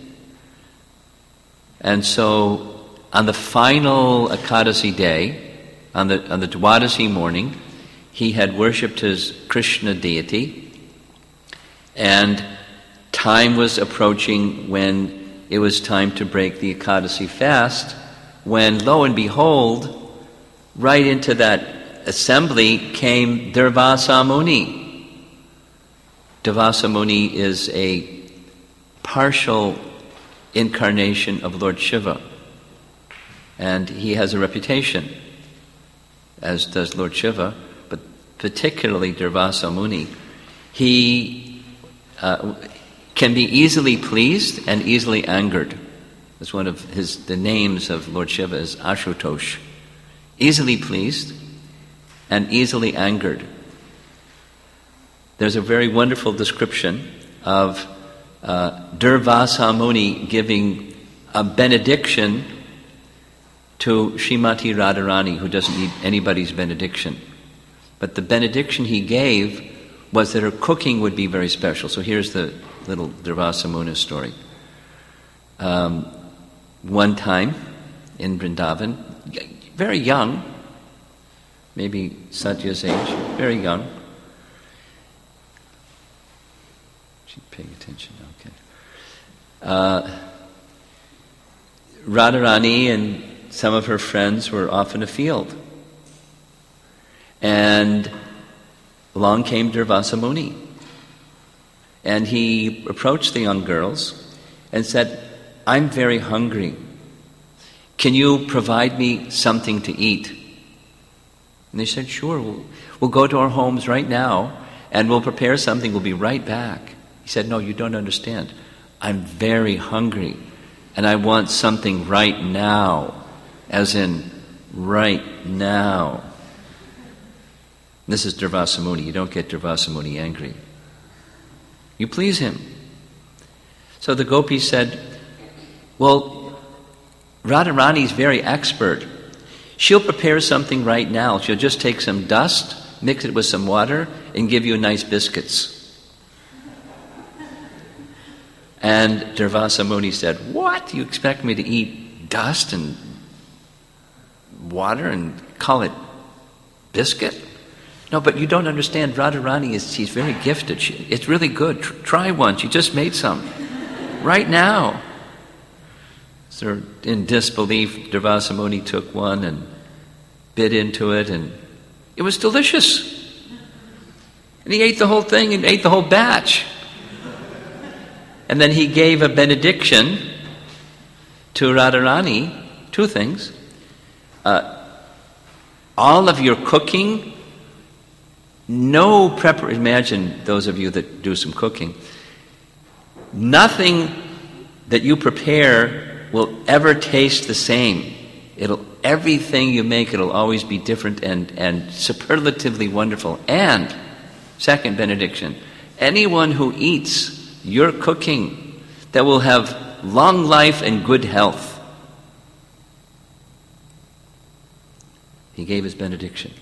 And so on the final Ekadasi day, on the Dwadasi morning, he had worshipped his Krishna deity, and time was approaching when it was time to break the Ekadasi fast, when, lo and behold, right into that assembly came Durvasa Muni. Durvasa Muni is a partial incarnation of Lord Shiva, and he has a reputation, as does Lord Shiva, but particularly Durvasa Muni. He can be easily pleased and easily angered. That's one of the names of Lord Shiva is Ashutosh. Easily pleased and easily angered. There's a very wonderful description of Durvasa Muni giving a benediction to Srimati Radharani, who doesn't need anybody's benediction. But the benediction he gave was that her cooking would be very special. So here's the little Durvasa Muni story. One time in Vrindavan, very young, maybe Satya's age, very young. She's paying attention, okay. Radharani and some of her friends were off in a field. And along came Durvasa Muni. And he approached the young girls and said, I'm very hungry. Can you provide me something to eat? And they said, sure, we'll go to our homes right now and we'll prepare something, we'll be right back. He said, no, you don't understand. I'm very hungry and I want something right now, as in right now. This is Durvasa Muni. You don't get Durvasa Muni angry. You please him. So the gopis said, well, Radharani is very expert. She'll prepare something right now. She'll just take some dust, mix it with some water, and give you nice biscuits. And Durvasa Muni said, what? You expect me to eat dust and water and call it biscuit? No, but you don't understand. Radharani she's very gifted. It's really good. Try one. She just made some. Right now. So in disbelief, Durvasa Muni took one and bit into it, and it was delicious. And he ate the whole thing and ate the whole batch. And then he gave a benediction to Radharani, two things. All of your cooking, no preparation. Imagine those of you that do some cooking. Nothing that you prepare will ever taste the same. Everything you make, it'll always be different and superlatively wonderful. And, second benediction, anyone who eats your cooking, that will have long life and good health. He gave his benediction.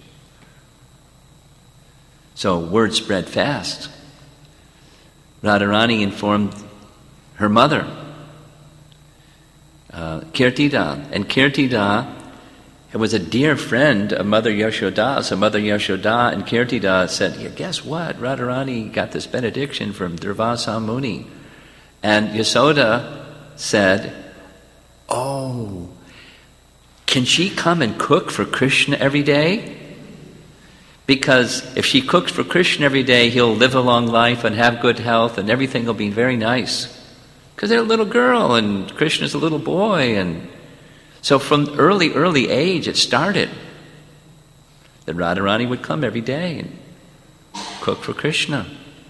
So word spread fast. Radharani informed her mother, Kirtida. And Kirtida was a dear friend of Mother Yashoda. So Mother Yashoda and Kirtida said, yeah, guess what? Radharani got this benediction from Durvasa Muni. And Yasoda said, oh, can she come and cook for Krishna every day? Because if she cooks for Krishna every day, he'll live a long life and have good health and everything will be very nice. Because they're a little girl and Krishna's a little boy. And so from early age it started that Radharani would come every day and cook for Krishna.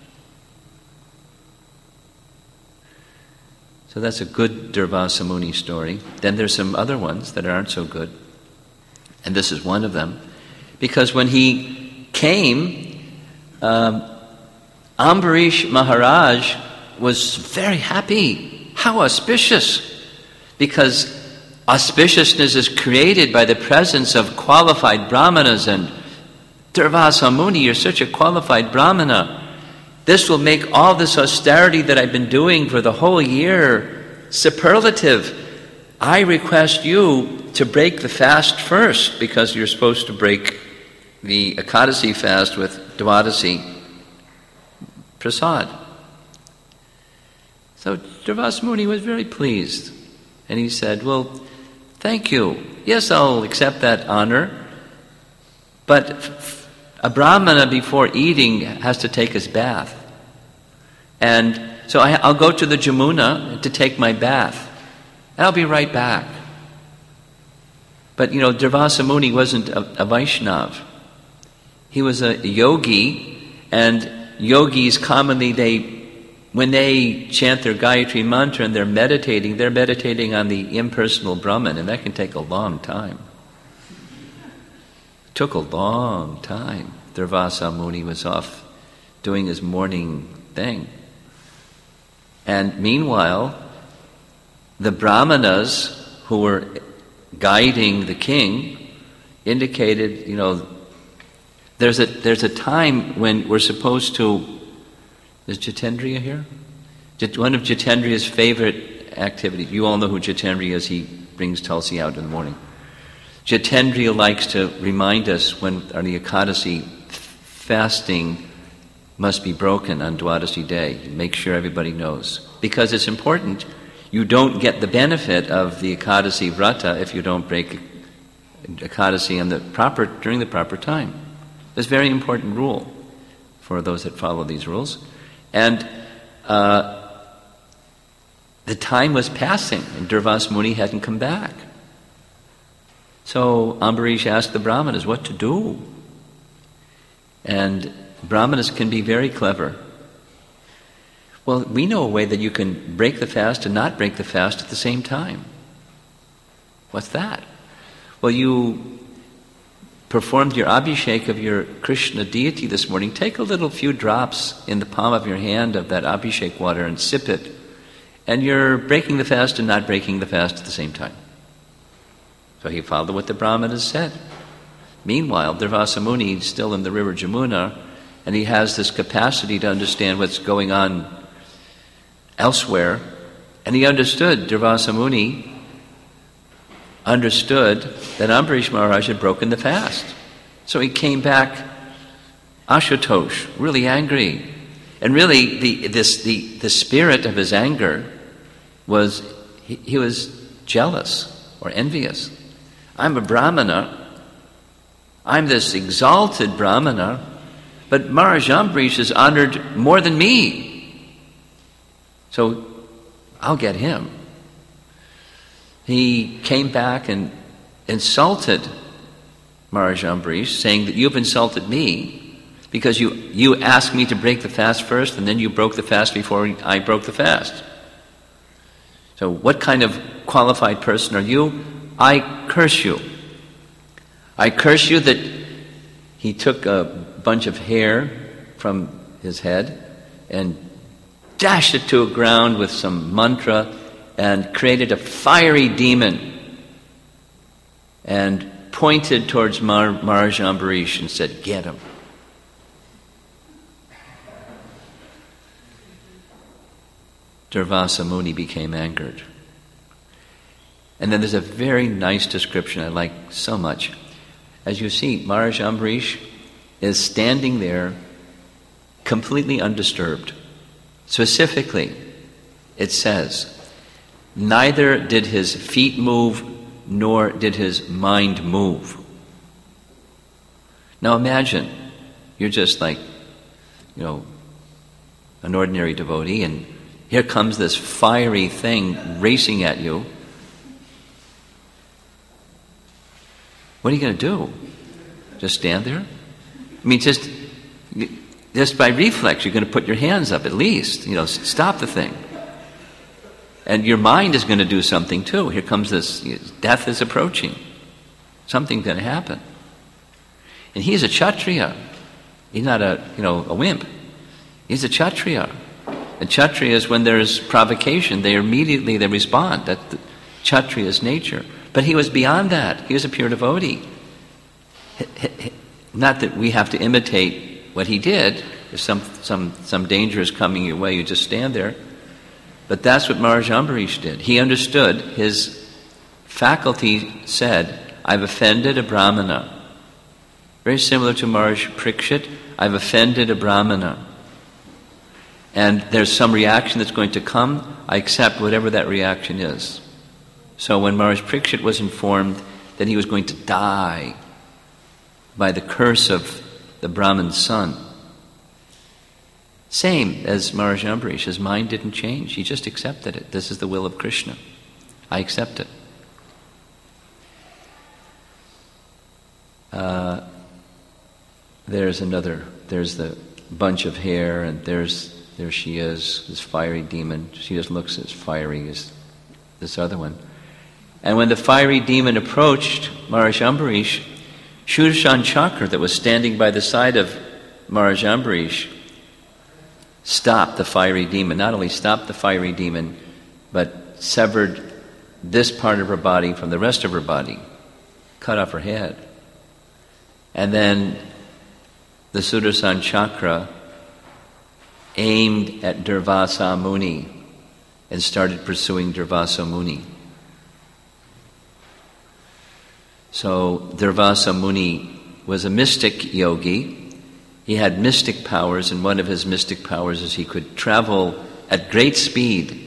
So that's a good Durvasa Muni story. Then there's some other ones that aren't so good. And this is one of them. Because when he came, Ambarish Maharaj was very happy. How auspicious! Because auspiciousness is created by the presence of qualified brahmanas, and Durvasa Muni, you're such a qualified brahmana. This will make all this austerity that I've been doing for the whole year superlative. I request you to break the fast first, because you're supposed to break the Ekadasi fast with Dwadasi prasad. So Durvasa Muni was very pleased. And he said, well, thank you. Yes, I'll accept that honor. But a brahmana before eating has to take his bath. And so I'll go to the Jamuna to take my bath. And I'll be right back. But Durvasa Muni wasn't a Vaishnav. He was a yogi, and yogis commonly, when they chant their Gayatri mantra and they're meditating on the impersonal Brahman, and that can take a long time. It took a long time. Durvasa Muni was off doing his morning thing. And meanwhile, the Brahmanas who were guiding the king indicated, there's a time when we're supposed to. Is Jitendriya here? One of Jitendriya's favorite activities. You all know who Jitendriya is. He brings Tulsi out in the morning. Jitendriya likes to remind us when on the Ekadasi, fasting must be broken on Dwadasi day. Make sure everybody knows. Because it's important. You don't get the benefit of the Ekadasi Vrata if you don't break Ekadasi during the proper time. It's a very important rule for those that follow these rules. And the time was passing and Durvasa Muni hadn't come back. So Ambarish asked the Brahmanas what to do. And Brahmanas can be very clever. Well, we know a way that you can break the fast and not break the fast at the same time. What's that? Well, you performed your abhishek of your Krishna deity this morning. Take a few drops in the palm of your hand of that abhishek water and sip it. And you're breaking the fast and not breaking the fast at the same time. So he followed what the Brahmanas said. Meanwhile, Durvasa Muni is still in the river Jamuna, and he has this capacity to understand what's going on elsewhere. And he understood, Durvasa Muni understood that Ambarish Maharaj had broken the fast. So he came back Ashutosh, really angry. And really, the spirit of his anger was, he was jealous or envious. I'm a Brahmana. I'm this exalted Brahmana, but Maharaj Ambarish is honored more than me. So I'll get him. He came back and insulted Maharaj Ambarish, saying that you've insulted me because you asked me to break the fast first and then you broke the fast before I broke the fast. So what kind of qualified person are you? I curse you. I curse you that he took a bunch of hair from his head and dashed it to the ground with some mantra and created a fiery demon and pointed towards Maharaj Ambarish and said, "Get him." Durvasa Muni became angered. And then there's a very nice description I like so much. As you see, Maharaj Ambarish is standing there completely undisturbed. Specifically, it says, neither did his feet move, nor did his mind move. Now imagine, you're just like, an ordinary devotee, and here comes this fiery thing racing at you. What are you going to do? Just stand there? I mean, just by reflex, you're going to put your hands up at least. Stop the thing. And your mind is going to do something too. Here comes this, death is approaching. Something's going to happen. And he's a Kshatriya. He's not a wimp. He's a Kshatriya. And Kshatriyas, when there's provocation, they respond. That's the Kshatriya's nature. But he was beyond that. He was a pure devotee. Not that we have to imitate what he did. If some danger is coming your way, you just stand there. But that's what Maharaj Ambarish did. He understood. His faculty said, I've offended a Brahmana. Very similar to Maharaj Parikshit, I've offended a Brahmana. And there's some reaction that's going to come. I accept whatever that reaction is. So when Maharaj Parikshit was informed that he was going to die by the curse of the Brahman's son, same as Maharaj Ambarish, his mind didn't change. He just accepted it. This is the will of Krishna. I accept it. There's the bunch of hair, and there she is, this fiery demon. She just looks as fiery as this other one. And when the fiery demon approached Maharaj Ambarish, Sudarshan Chakra that was standing by the side of Maharaj Ambarish stopped the fiery demon. Not only stopped the fiery demon, but severed this part of her body from the rest of her body, cut off her head. And then the Sudarshan Chakra aimed at Durvasa Muni and started pursuing Durvasa Muni. So Durvasa Muni was a mystic yogi. He had mystic powers, and one of his mystic powers is he could travel at great speed.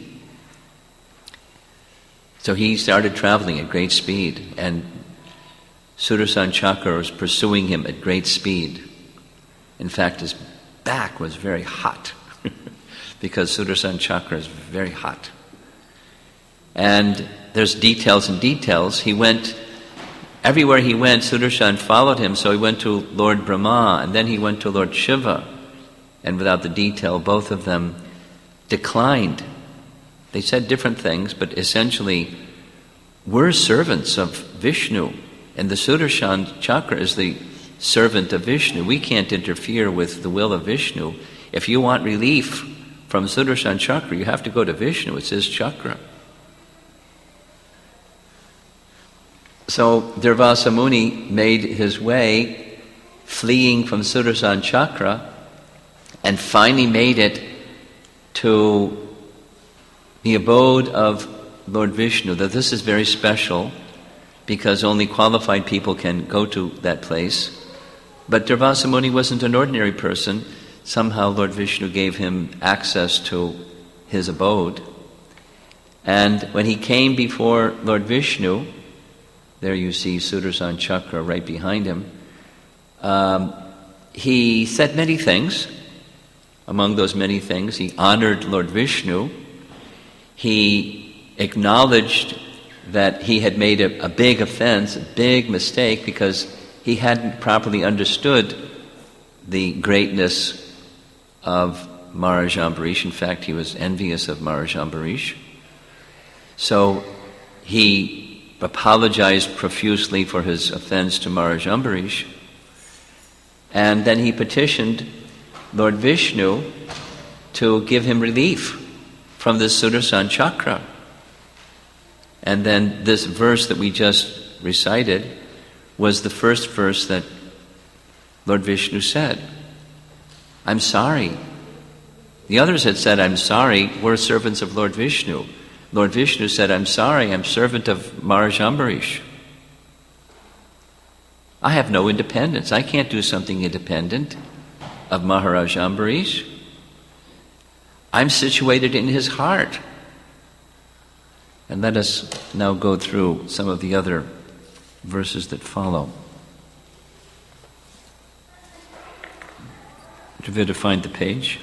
So he started traveling at great speed, and Sudarsana Chakra was pursuing him at great speed. In fact, his back was very hot because Sudarsana Chakra is very hot. And there's details and details. He went, everywhere he went, Sudarsana followed him, so he went to Lord Brahma, and then he went to Lord Shiva. And without the detail, both of them declined. They said different things, but essentially, we're servants of Vishnu, and the Sudarsana Chakra is the servant of Vishnu. We can't interfere with the will of Vishnu. If you want relief from Sudarsana Chakra, you have to go to Vishnu. It's his chakra. So Durvasa Muni made his way, fleeing from Sudarsana Chakra, and finally made it to the abode of Lord Vishnu. That this is very special because only qualified people can go to that place. But Durvasa Muni wasn't an ordinary person. Somehow Lord Vishnu gave him access to his abode. And when he came before Lord Vishnu, there you see Sudarsana Chakra right behind him, he said many things. Among those many things, he honored Lord Vishnu. He acknowledged that he had made a big offense, a big mistake, because he hadn't properly understood the greatness of Maharaj Ambarish. In fact, he was envious of Maharaj Ambarish. So he apologized profusely for his offense to Maharaj Ambarish. And then he petitioned Lord Vishnu to give him relief from this Sudarsana Chakra. And then this verse that we just recited was the first verse that Lord Vishnu said. I'm sorry. The others had said, I'm sorry, we're servants of Lord Vishnu. Lord Vishnu said, I'm sorry, I'm servant of Maharaj Ambarish. I have no independence. I can't do something independent of Maharaj Ambarish. I'm situated in his heart. And let us now go through some of the other verses that follow. Try to find the page.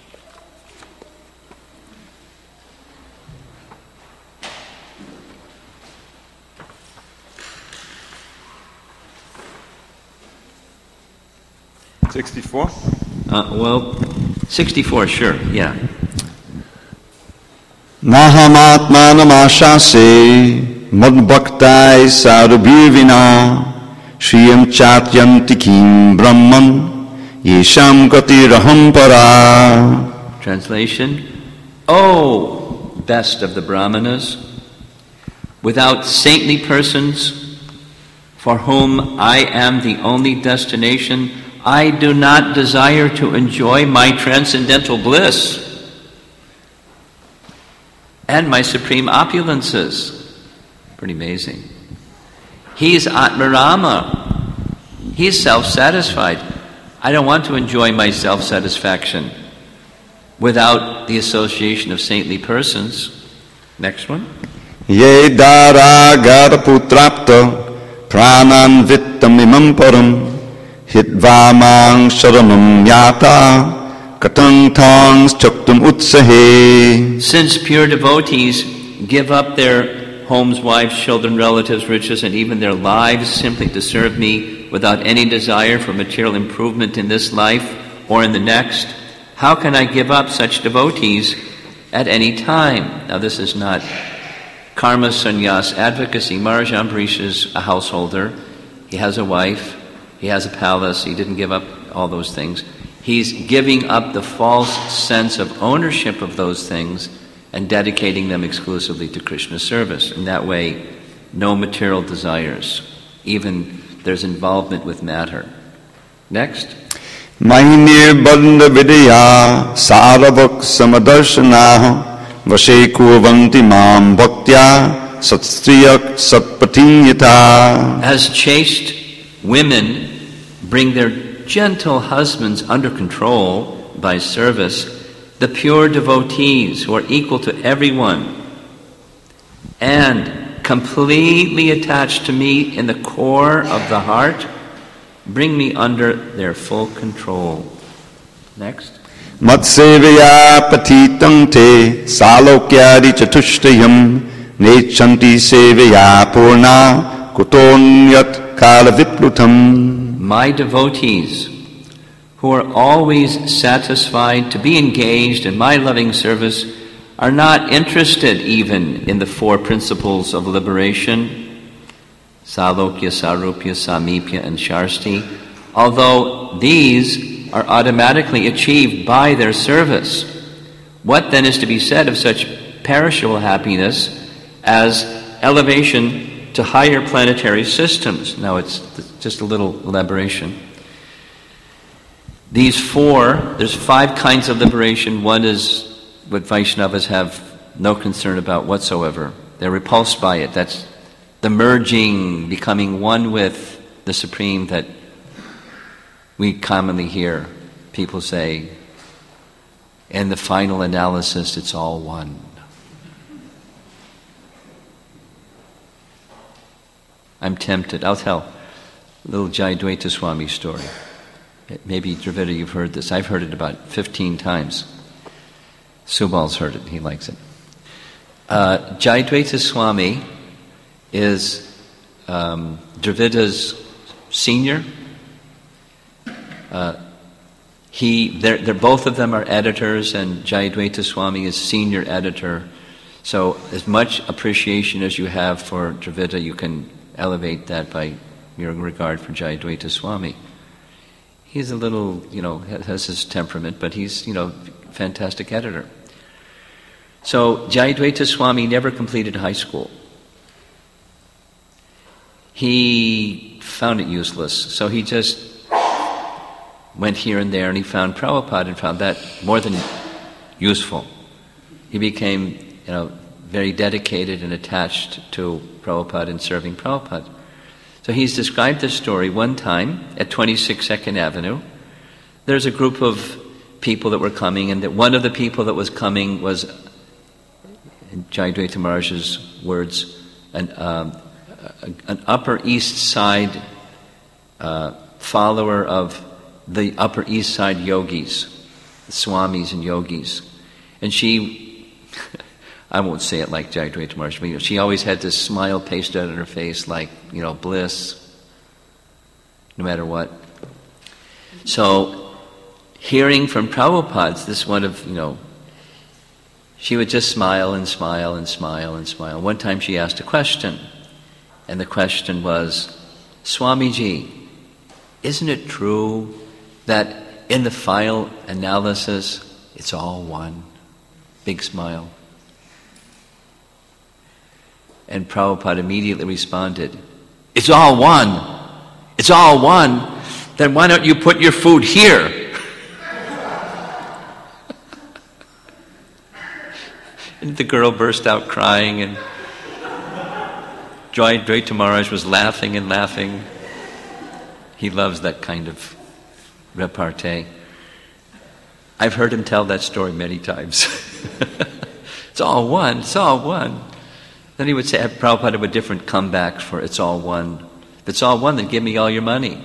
$64? 64, sure, yeah. Nahamatmanamashase madbhaktai sarabhirvina shriyam chatyantikim brahman yesham gatiraham para. Translation: O best of the Brahmanas, without saintly persons for whom I am the only destination, I do not desire to enjoy my transcendental bliss and my supreme opulences. Pretty amazing. He's Atmarama. He's self-satisfied. I don't want to enjoy my self-satisfaction without the association of saintly persons. Next one. Ye dara putrapta pranan vittam imam param hitvamang sharanam yata katang thangs chaktum utsahe. Since pure devotees give up their homes, wives, children, relatives, riches, and even their lives simply to serve me without any desire for material improvement in this life or in the next, how can I give up such devotees at any time? Now this is not karma sannyas advocacy. Maharaj Ambarish is a householder. He has a wife. He has a palace. He didn't give up all those things. He's giving up the false sense of ownership of those things and dedicating them exclusively to Krishna service. In that way, no material desires. Even there's involvement with matter. Next. Mahinir bandha vidya saravak samadarshana vashe kuvanti mam bhaktya Satstriyak Satpatinyata. As chaste women bring their gentle husbands under control by service, the pure devotees who are equal to everyone and completely attached to me in the core of the heart bring me under their full control. Next. Matsevaya patitam te salokyadi chatushtayam nechanti sevaya purna kutonyat kalaviplutam. My devotees, who are always satisfied to be engaged in my loving service, are not interested even in the four principles of liberation, Salokya, Sarupya, Samipya, and Sharsti, although these are automatically achieved by their service. What then is to be said of such perishable happiness as elevation to higher planetary systems? Now it's just a little elaboration. There's 5 kinds of liberation. One is what Vaishnavas have no concern about whatsoever. They're repulsed by it. That's the merging, becoming one with the Supreme that we commonly hear people say, in the final analysis, it's all one. I'm tempted. I'll tell a little Jayadvaita Swami story. Maybe, Dravida, you've heard this. I've heard it about 15 times. Subal's heard it. He likes it. Jayadvaita Swami is Dravida's senior. They're both of them are editors, and Jayadvaita Swami is senior editor. So as much appreciation as you have for Dravida, you can elevate that by your regard for Jayadvaita Swami. He's a little, has his temperament, but he's, fantastic editor. So Jayadvaita Swami never completed high school. He found it useless, so he just went here and there, and he found Prabhupada and found that more than useful. He became, very dedicated and attached to Prabhupada and serving Prabhupada. So he's described this story one time at 26 2nd Avenue. There's a group of people that were coming, and that one of the people that was coming was, in Jayadvaita Maharaj's words, an Upper East Side follower of the Upper East Side yogis, the Swamis and yogis. And she, I won't say it like Jayadvaita Maharaj, but she always had this smile pasted on her face like, bliss, no matter what. So, hearing from Prabhupada, this one of, she would just smile and smile and smile and smile. One time she asked a question, and the question was, Swamiji, isn't it true that in the final analysis, it's all one? Big smile. And Prabhupada immediately responded, it's all one. It's all one. Then why don't you put your food here? And the girl burst out crying, and Jayadvaita Maharaj was laughing and laughing. He loves that kind of repartee. I've heard him tell that story many times. It's all one, it's all one. Then he would say, Prabhupada with different comebacks for it's all one. If it's all one, then give me all your money.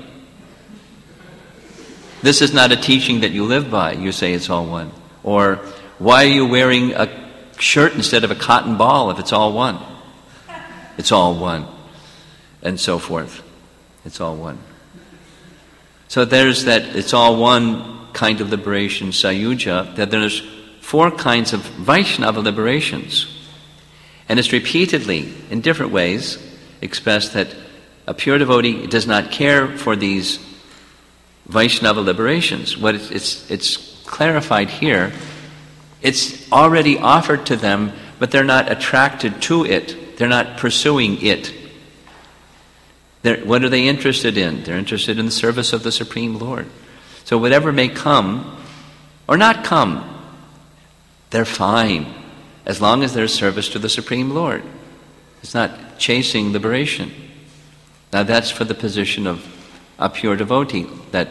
This is not a teaching that you live by. You say it's all one. Or, why are you wearing a shirt instead of a cotton ball if it's all one? It's all one. And so forth. It's all one. So there's that it's all one kind of liberation, Sayuja, that there's 4 kinds of Vaishnava liberations. And it's repeatedly, in different ways, expressed that a pure devotee does not care for these Vaishnava liberations. What it's clarified here, it's already offered to them, but they're not attracted to it. They're not pursuing it. What are they interested in? They're interested in the service of the Supreme Lord. So whatever may come, or not come, they're fine, as long as there's service to the Supreme Lord. It's not chasing liberation. Now that's for the position of a pure devotee that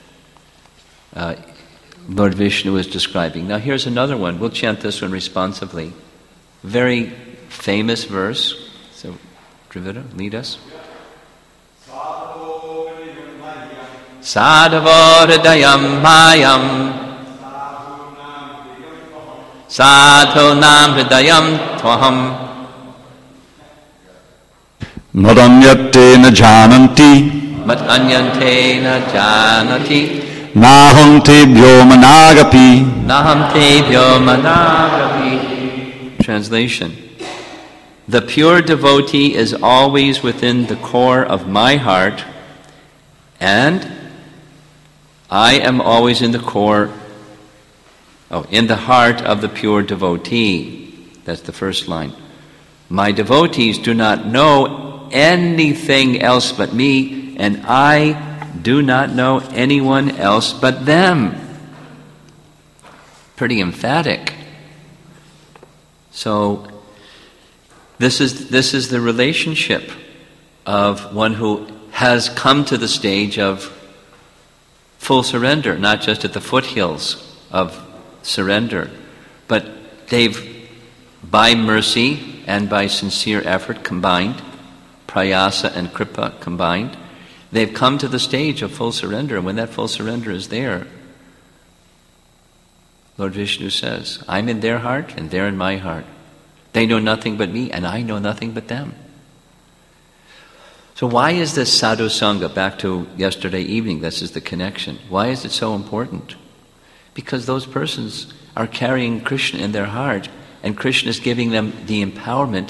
Lord Vishnu is describing. Now here's another one. We'll chant this one responsively. Very famous verse. So, Dravida, lead us. Sadhavo hridayam mayam Sadhu nam hridayam tvaham Madanyate na jananti Mat anyante na janati Naham tebhyo managapi. Naham tebhyo managapi. Translation. The pure devotee is always within the core of my heart, and I am always in the heart of the pure devotee. That's the first line. My devotees do not know anything else but me, and I do not know anyone else but them. Pretty emphatic. So this is the relationship of one who has come to the stage of full surrender, not just at the foothills of surrender, but they've, by mercy and by sincere effort combined, prayasa and kripa combined, they've come to the stage of full surrender. And when that full surrender is there, Lord Vishnu says, I'm in their heart and they're in my heart. They know nothing but me and I know nothing but them. So why is this sadhu sangha, back to yesterday evening, this is the connection. Why is it so important? Because those persons are carrying Krishna in their heart, and Krishna is giving them the empowerment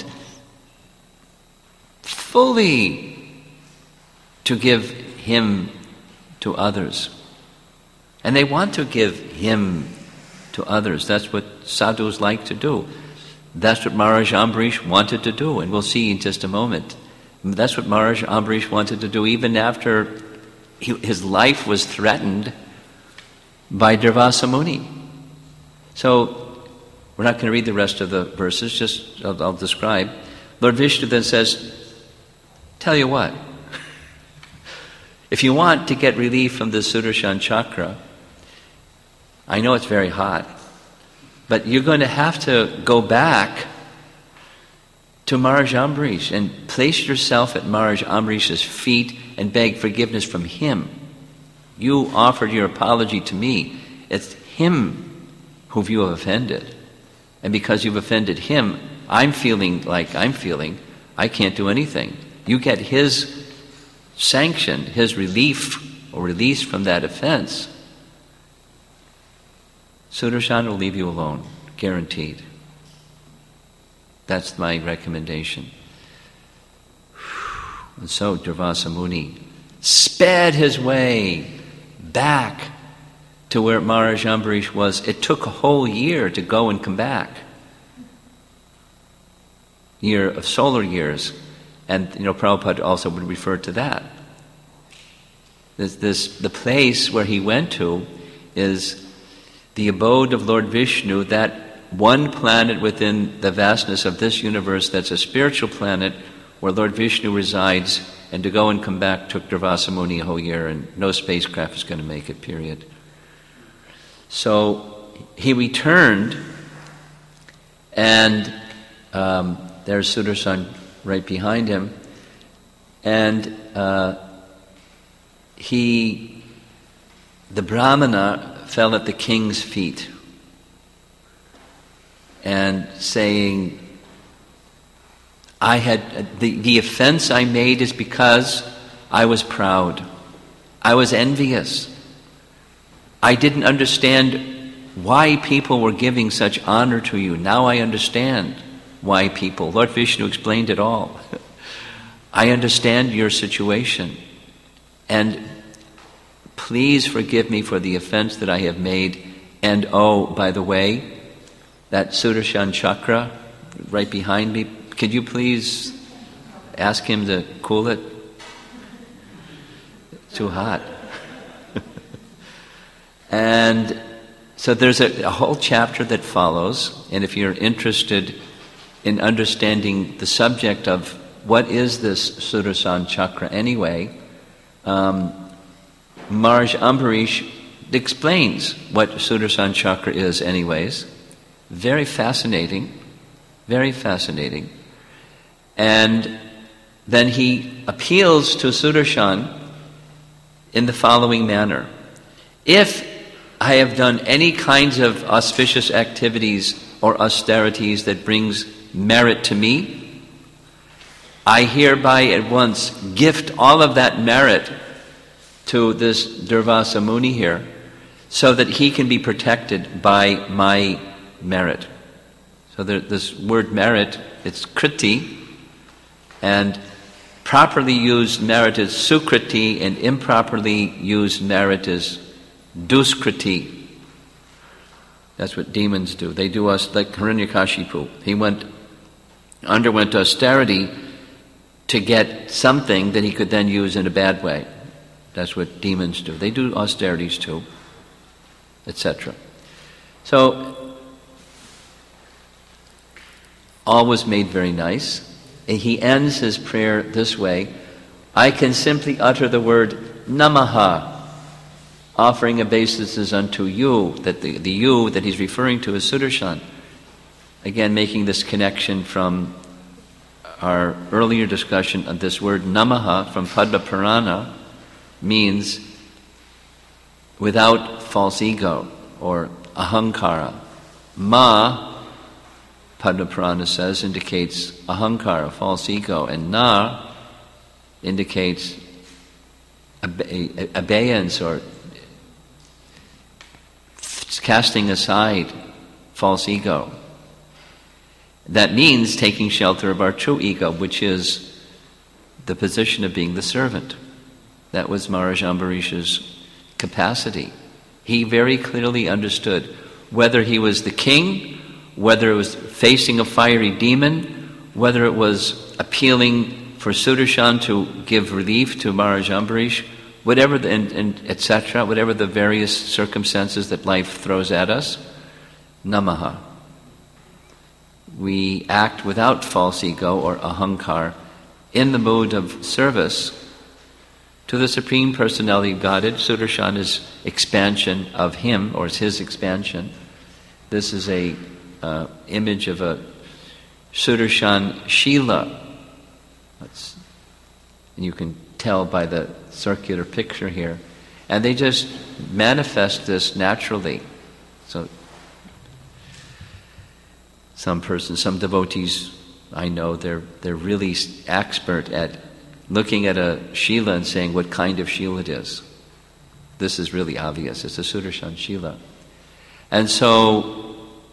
fully to give Him to others. And they want to give Him to others. That's what sadhus like to do. That's what Maharaj Ambarish wanted to do, and we'll see in just a moment. That's what Maharaj Ambarish wanted to do even after his life was threatened by Durvasa Muni. So, we're not going to read the rest of the verses, just I'll describe. Lord Vishnu then says, tell you what, if you want to get relief from the Sudarshan Chakra, I know it's very hot, but you're going to have to go back to Maharaj Ambarish and place yourself at Maharaj Ambarish's feet and beg forgiveness from him. You offered your apology to me. It's him whom you have offended. And because you've offended him, I'm feeling like I'm feeling. I can't do anything. You get his sanction, his relief or release from that offense. Sudarshan will leave you alone, guaranteed. That's my recommendation. And so Durvasa Muni sped his way back to where Maharaj Ambarish was. It took a whole year to go and come back. Year of solar years. And Prabhupada also would refer to that. The place where he went to is the abode of Lord Vishnu, that one planet within the vastness of this universe that's a spiritual planet where Lord Vishnu resides, and to go and come back took Durvasa Muni a whole year, and no spacecraft is going to make it, period. So he returned, and there's Sudarshan right behind him, and the Brahmana fell at the king's feet and saying, I had the offense I made is because I was proud. I was envious. I didn't understand why people were giving such honor to you. Now I understand why people. Lord Vishnu explained it all. I understand your situation. And please forgive me for the offense that I have made. And oh, by the way, that Sudarshan Chakra right behind me, could you please ask him to cool it? It's too hot. And so there's a whole chapter that follows, and if you're interested in understanding the subject of what is this Sudarshan Chakra anyway, Maharaj Ambarish explains what Sudarshan Chakra is anyways. Very fascinating, very fascinating. And then he appeals to Sudarshan in the following manner. If I have done any kinds of auspicious activities or austerities that brings merit to me, I hereby at once gift all of that merit to this Durvasa Muni here, so that he can be protected by my merit. So this word merit, it's kriti, and properly used merit is sukriti, and improperly used merit is duskriti. That's what demons do. They do us like Hiranyakashipu. He underwent austerity to get something that he could then use in a bad way. That's what demons do. They do austerities too, etc. So, all was made very nice. And he ends his prayer this way: I can simply utter the word Namaha, offering obeisances unto you, that the you that he's referring to is Sudarshan. Again, making this connection from our earlier discussion of this word Namaha from Padma Purana means without false ego or ahankara. Ma, Padma Purana says, indicates ahankara, false ego, and na indicates abeyance or casting aside false ego. That means taking shelter of our true ego, which is the position of being the servant. That was Maharaj Ambarish's capacity. He very clearly understood whether he was the king, whether it was facing a fiery demon, whether it was appealing for Sudarshan to give relief to Maharaj Ambarish, whatever and etc., whatever the various circumstances that life throws at us, Namaha. We act without false ego or ahankar in the mood of service to the Supreme Personality of Godhead. Sudarshan is expansion of him, or is his expansion. This is a image of a Sudarshan Shila. And you can tell by the circular picture here. And they just manifest this naturally. So some devotees I know, they're really expert at looking at a Shila and saying what kind of Shila it is. This is really obvious. It's a Sudarshan Shila. And so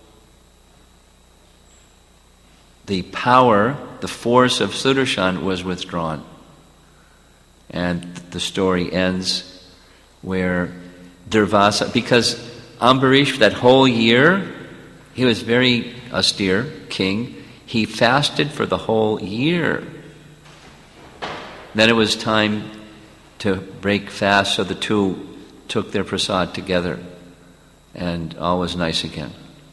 the power, the force of Sudarshan was withdrawn. And the story ends where Durvasa, because Ambarish, that whole year, he was very austere king. He fasted for the whole year. Then it was time to break fast, so the two took their prasad together, and all was nice again.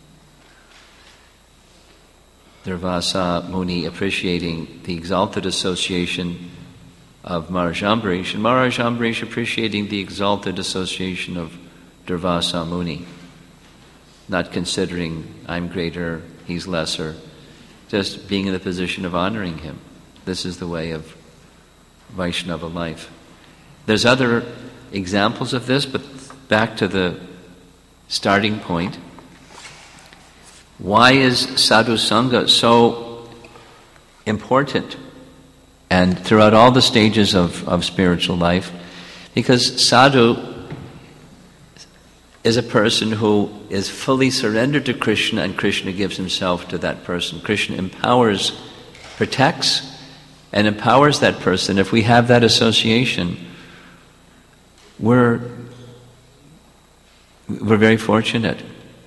Durvasa Muni appreciating the exalted association of Maharaj Ambarish, and Maharaj Ambarish appreciating the exalted association of Durvasa Muni, not considering I'm greater, he's lesser, just being in the position of honoring him. This is the way of Vaishnava life. There's other examples of this, but back to the starting point. Why is sadhu sangha so important? And throughout all the stages of spiritual life, because sadhu is a person who is fully surrendered to Krishna, and Krishna gives himself to that person. Krishna empowers, protects, and empowers that person. If we have that association, we're very fortunate.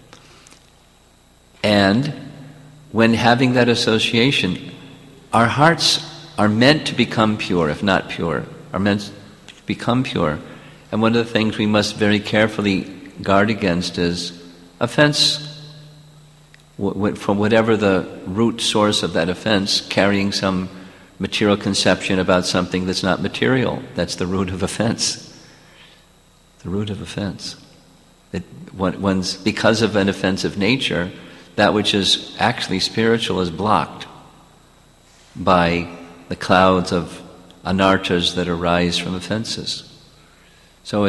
And when having that association, our hearts are meant to become pure, if not pure, are meant to become pure. And one of the things we must very carefully guard against is offense. from whatever the root source of that offense, carrying some material conception about something that's not material. That's the root of offense. The root of offense. Because of an offensive nature, that which is actually spiritual is blocked by the clouds of anarthas that arise from offenses. So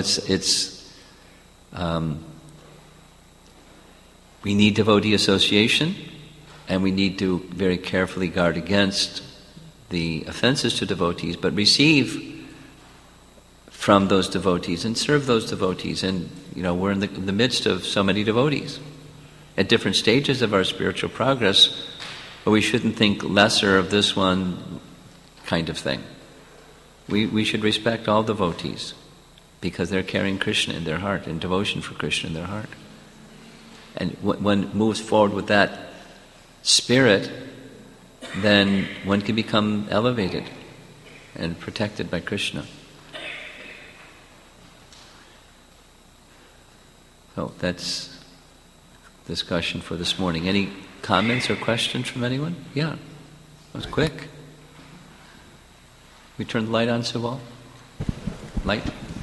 we need devotee association, and we need to very carefully guard against the offenses to devotees, but receive from those devotees and serve those devotees. And we're in the midst of so many devotees at different stages of our spiritual progress, but we shouldn't think lesser of this one kind of thing. We should respect all devotees because they're carrying Krishna in their heart and devotion for Krishna in their heart. And when one moves forward with that spirit, then one can become elevated and protected by Krishna. So that's discussion for this morning. Any comments or questions from anyone? Yeah, that was quick. We turn the light on, Subal? Light?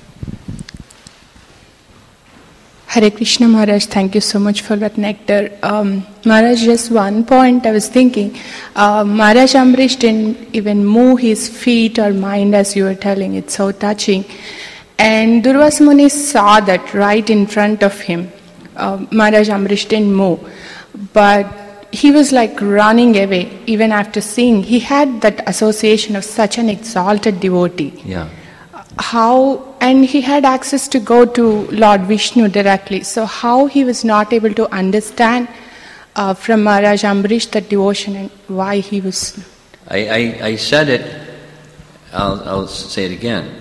Hare Krishna Maharaj, thank you so much for that nectar. Maharaj, just one point I was thinking. Maharaj Ambrish didn't even move his feet or mind as you were telling. It's so touching. And Durvasa Muni saw that right in front of him. Maharaj Ambrish didn't move. But he was like running away even after seeing. He had that association of such an exalted devotee. Yeah. And he had access to go to Lord Vishnu directly. So how he was not able to understand from Maharaj Ambrish that devotion and why he was... I said it, I'll say it again.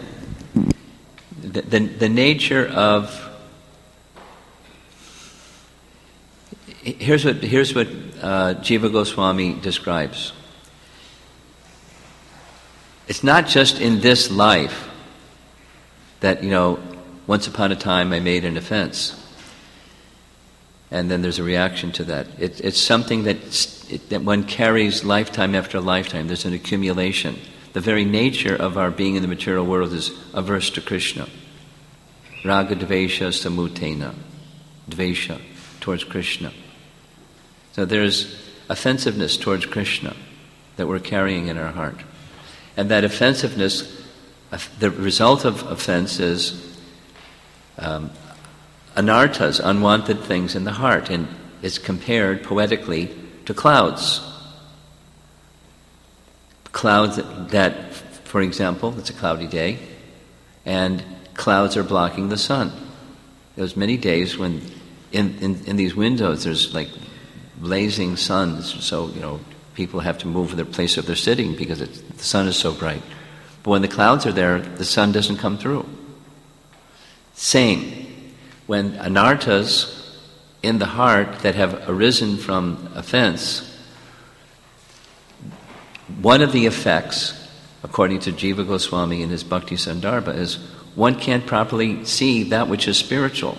The nature of... Here's what Jiva Goswami describes. It's not just in this life that, once upon a time I made an offense, and then there's a reaction to that. It's something that one carries lifetime after lifetime. There's an accumulation. The very nature of our being in the material world is averse to Krishna. Raga dvesha samutena. Dvesha, towards Krishna. So there's offensiveness towards Krishna that we're carrying in our heart. And that offensiveness, the result of offense is anarthas, unwanted things in the heart, and it's compared poetically to clouds. Clouds that, for example, it's a cloudy day, and clouds are blocking the sun. There's many days when in these windows there's like blazing suns, so people have to move their place of their sitting because the sun is so bright. But when the clouds are there, the sun doesn't come through. Same. When anarthas in the heart that have arisen from offense, one of the effects, according to Jiva Goswami in his Bhakti Sandarbha, is one can't properly see that which is spiritual.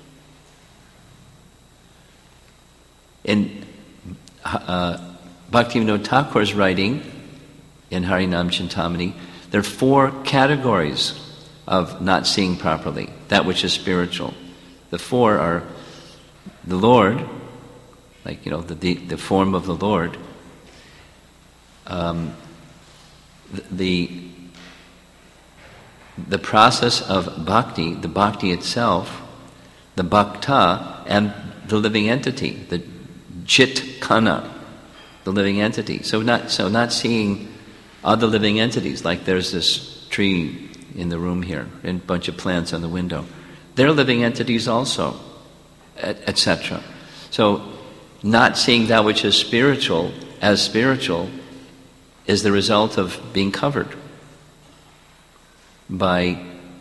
In Bhaktivinoda Thakur's writing in Harinam Chintamani, there are 4 categories of not seeing properly, that which is spiritual. The 4 are the Lord, like, the form of the Lord, the process of bhakti, the bhakti itself, the bhakta, and the living entity, the chit kana, the living entity. So not seeing other living entities, like there's this tree in the room here and a bunch of plants on the window. They're living entities also, etc. So not seeing that which is spiritual as spiritual is the result of being covered by,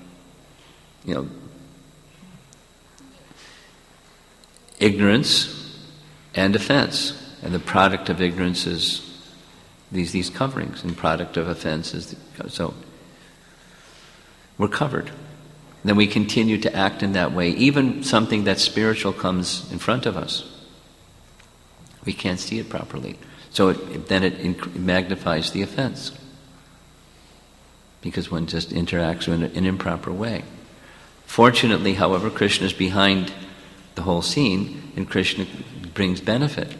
ignorance and offense. And the product of ignorance is these coverings, and product of offense is so we're covered. Then we continue to act in that way. Even something that's spiritual comes in front of us. We can't see it properly. So then it magnifies the offense. Because one just interacts in an improper way. Fortunately, however, Krishna is behind the whole scene, and Krishna brings benefit.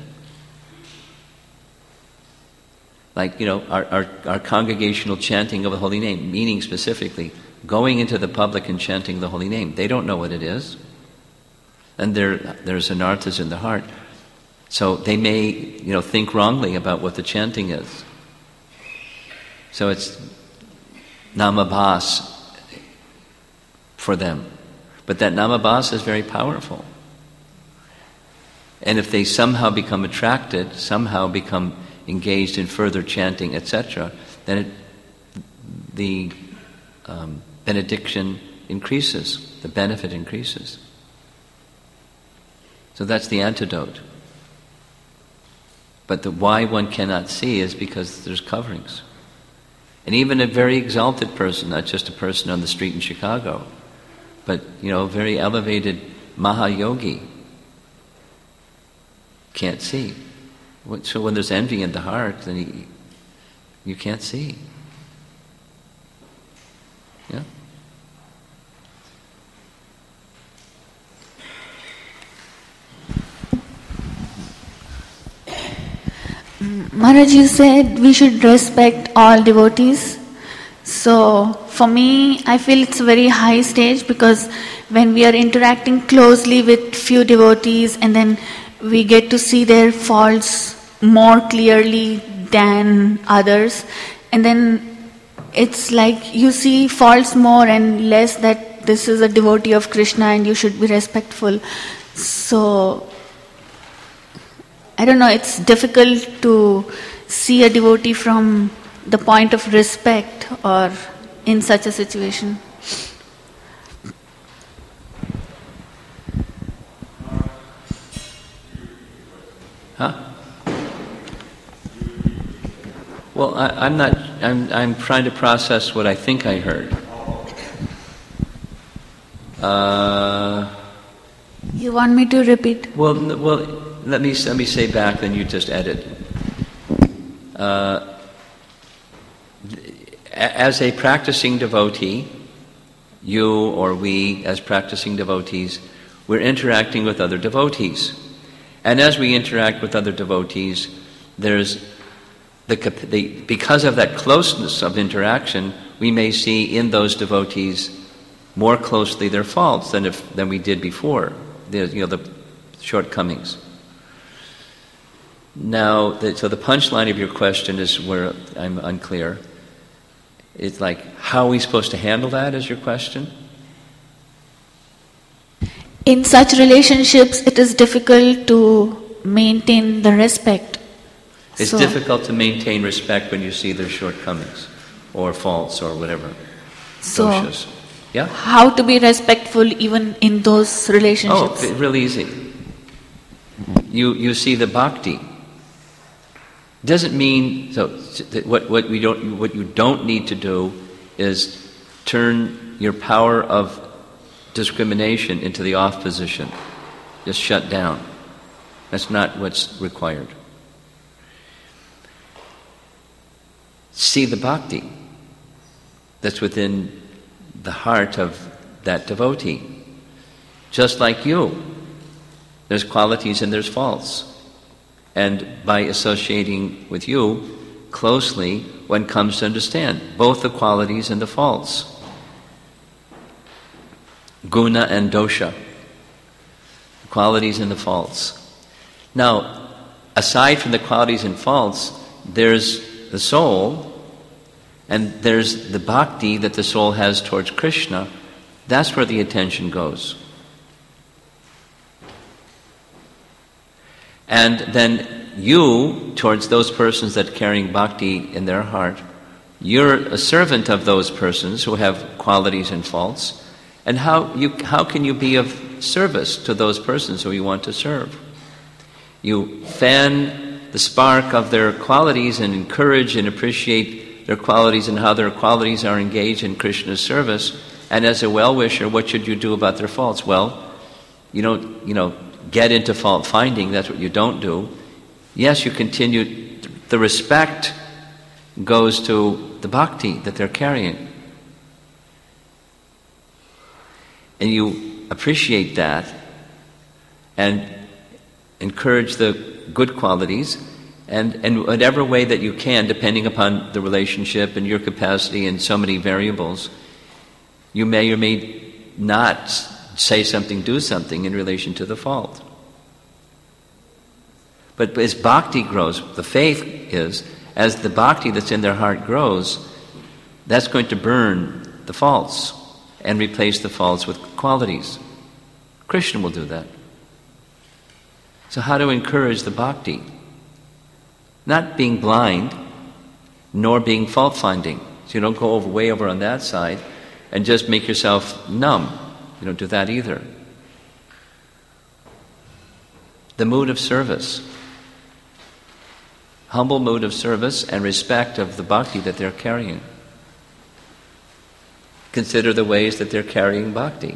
Like, our congregational chanting of the holy name, meaning specifically, going into the public and chanting the holy name. They don't know what it is. And there's anarthas in the heart. So they may, think wrongly about what the chanting is. So it's namabhas for them. But that namabhas is very powerful. And if they somehow become attracted, somehow become engaged in further chanting, etc., then the benediction increases, the benefit increases. So that's the antidote. But why one cannot see is because there's coverings. And even a very exalted person, not just a person on the street in Chicago, but, a very elevated Mahayogi can't see. So when there's envy in the heart, then you can't see. Yeah? Maharaj, you said we should respect all devotees. So for me, I feel it's a very high stage, because when we are interacting closely with few devotees and then we get to see their faults more clearly than others, and then it's like you see faults more and less that this is a devotee of Krishna and you should be respectful. So I don't know, it's difficult to see a devotee from the point of respect or in such a situation. Huh? Well, I'm trying to process what I think I heard. You want me to repeat? Well, let me say back, then you just edit. As a practicing devotee, you or we as practicing devotees, we're interacting with other devotees. And as we interact with other devotees, there's because of that closeness of interaction, we may see in those devotees more closely their faults than we did before, the shortcomings. Now, so the punchline of your question is where I'm unclear. It's like, how are we supposed to handle that, is your question? In such relationships, it is difficult to maintain the respect. It's difficult to maintain respect when you see their shortcomings or faults or whatever. So, doshas. Yeah? How to be respectful even in those relationships? Oh, real easy. You see the bhakti. Doesn't mean what you don't need to do is turn your power of discrimination into the off position. Just shut down. That's not what's required. See the bhakti that's within the heart of that devotee. Just like you, there's qualities and there's faults. And by associating with you closely, one comes to understand both the qualities and the faults. Guna and dosha. The qualities and the faults. Now, aside from the qualities and faults, there's the soul, and there's the bhakti that the soul has towards Krishna. That's where the attention goes. And then you, towards those persons that are carrying bhakti in their heart, you're a servant of those persons who have qualities and faults. And how can you be of service to those persons who you want to serve? You fan the spark of their qualities and encourage and appreciate their qualities and how their qualities are engaged in Krishna's service. And as a well-wisher, what should you do about their faults? Well, you don't, get into fault finding. That's what you don't do. yes, you continue, the respect goes to the bhakti that they're carrying. And you appreciate that and encourage the good qualities, and whatever way that you can, depending upon the relationship and your capacity and so many variables, you may or may not say something, do something in relation to the fault. But as bhakti grows, the faith is, as the bhakti that's in their heart grows, that's going to burn the faults and replace the faults with qualities. Krishna will do that. So how to encourage the bhakti? Not being blind, nor being fault-finding. So you don't go way over on that side and just make yourself numb. You don't do that either. The mood of service. Humble mood of service and respect of the bhakti that they're carrying. Consider the ways that they're carrying bhakti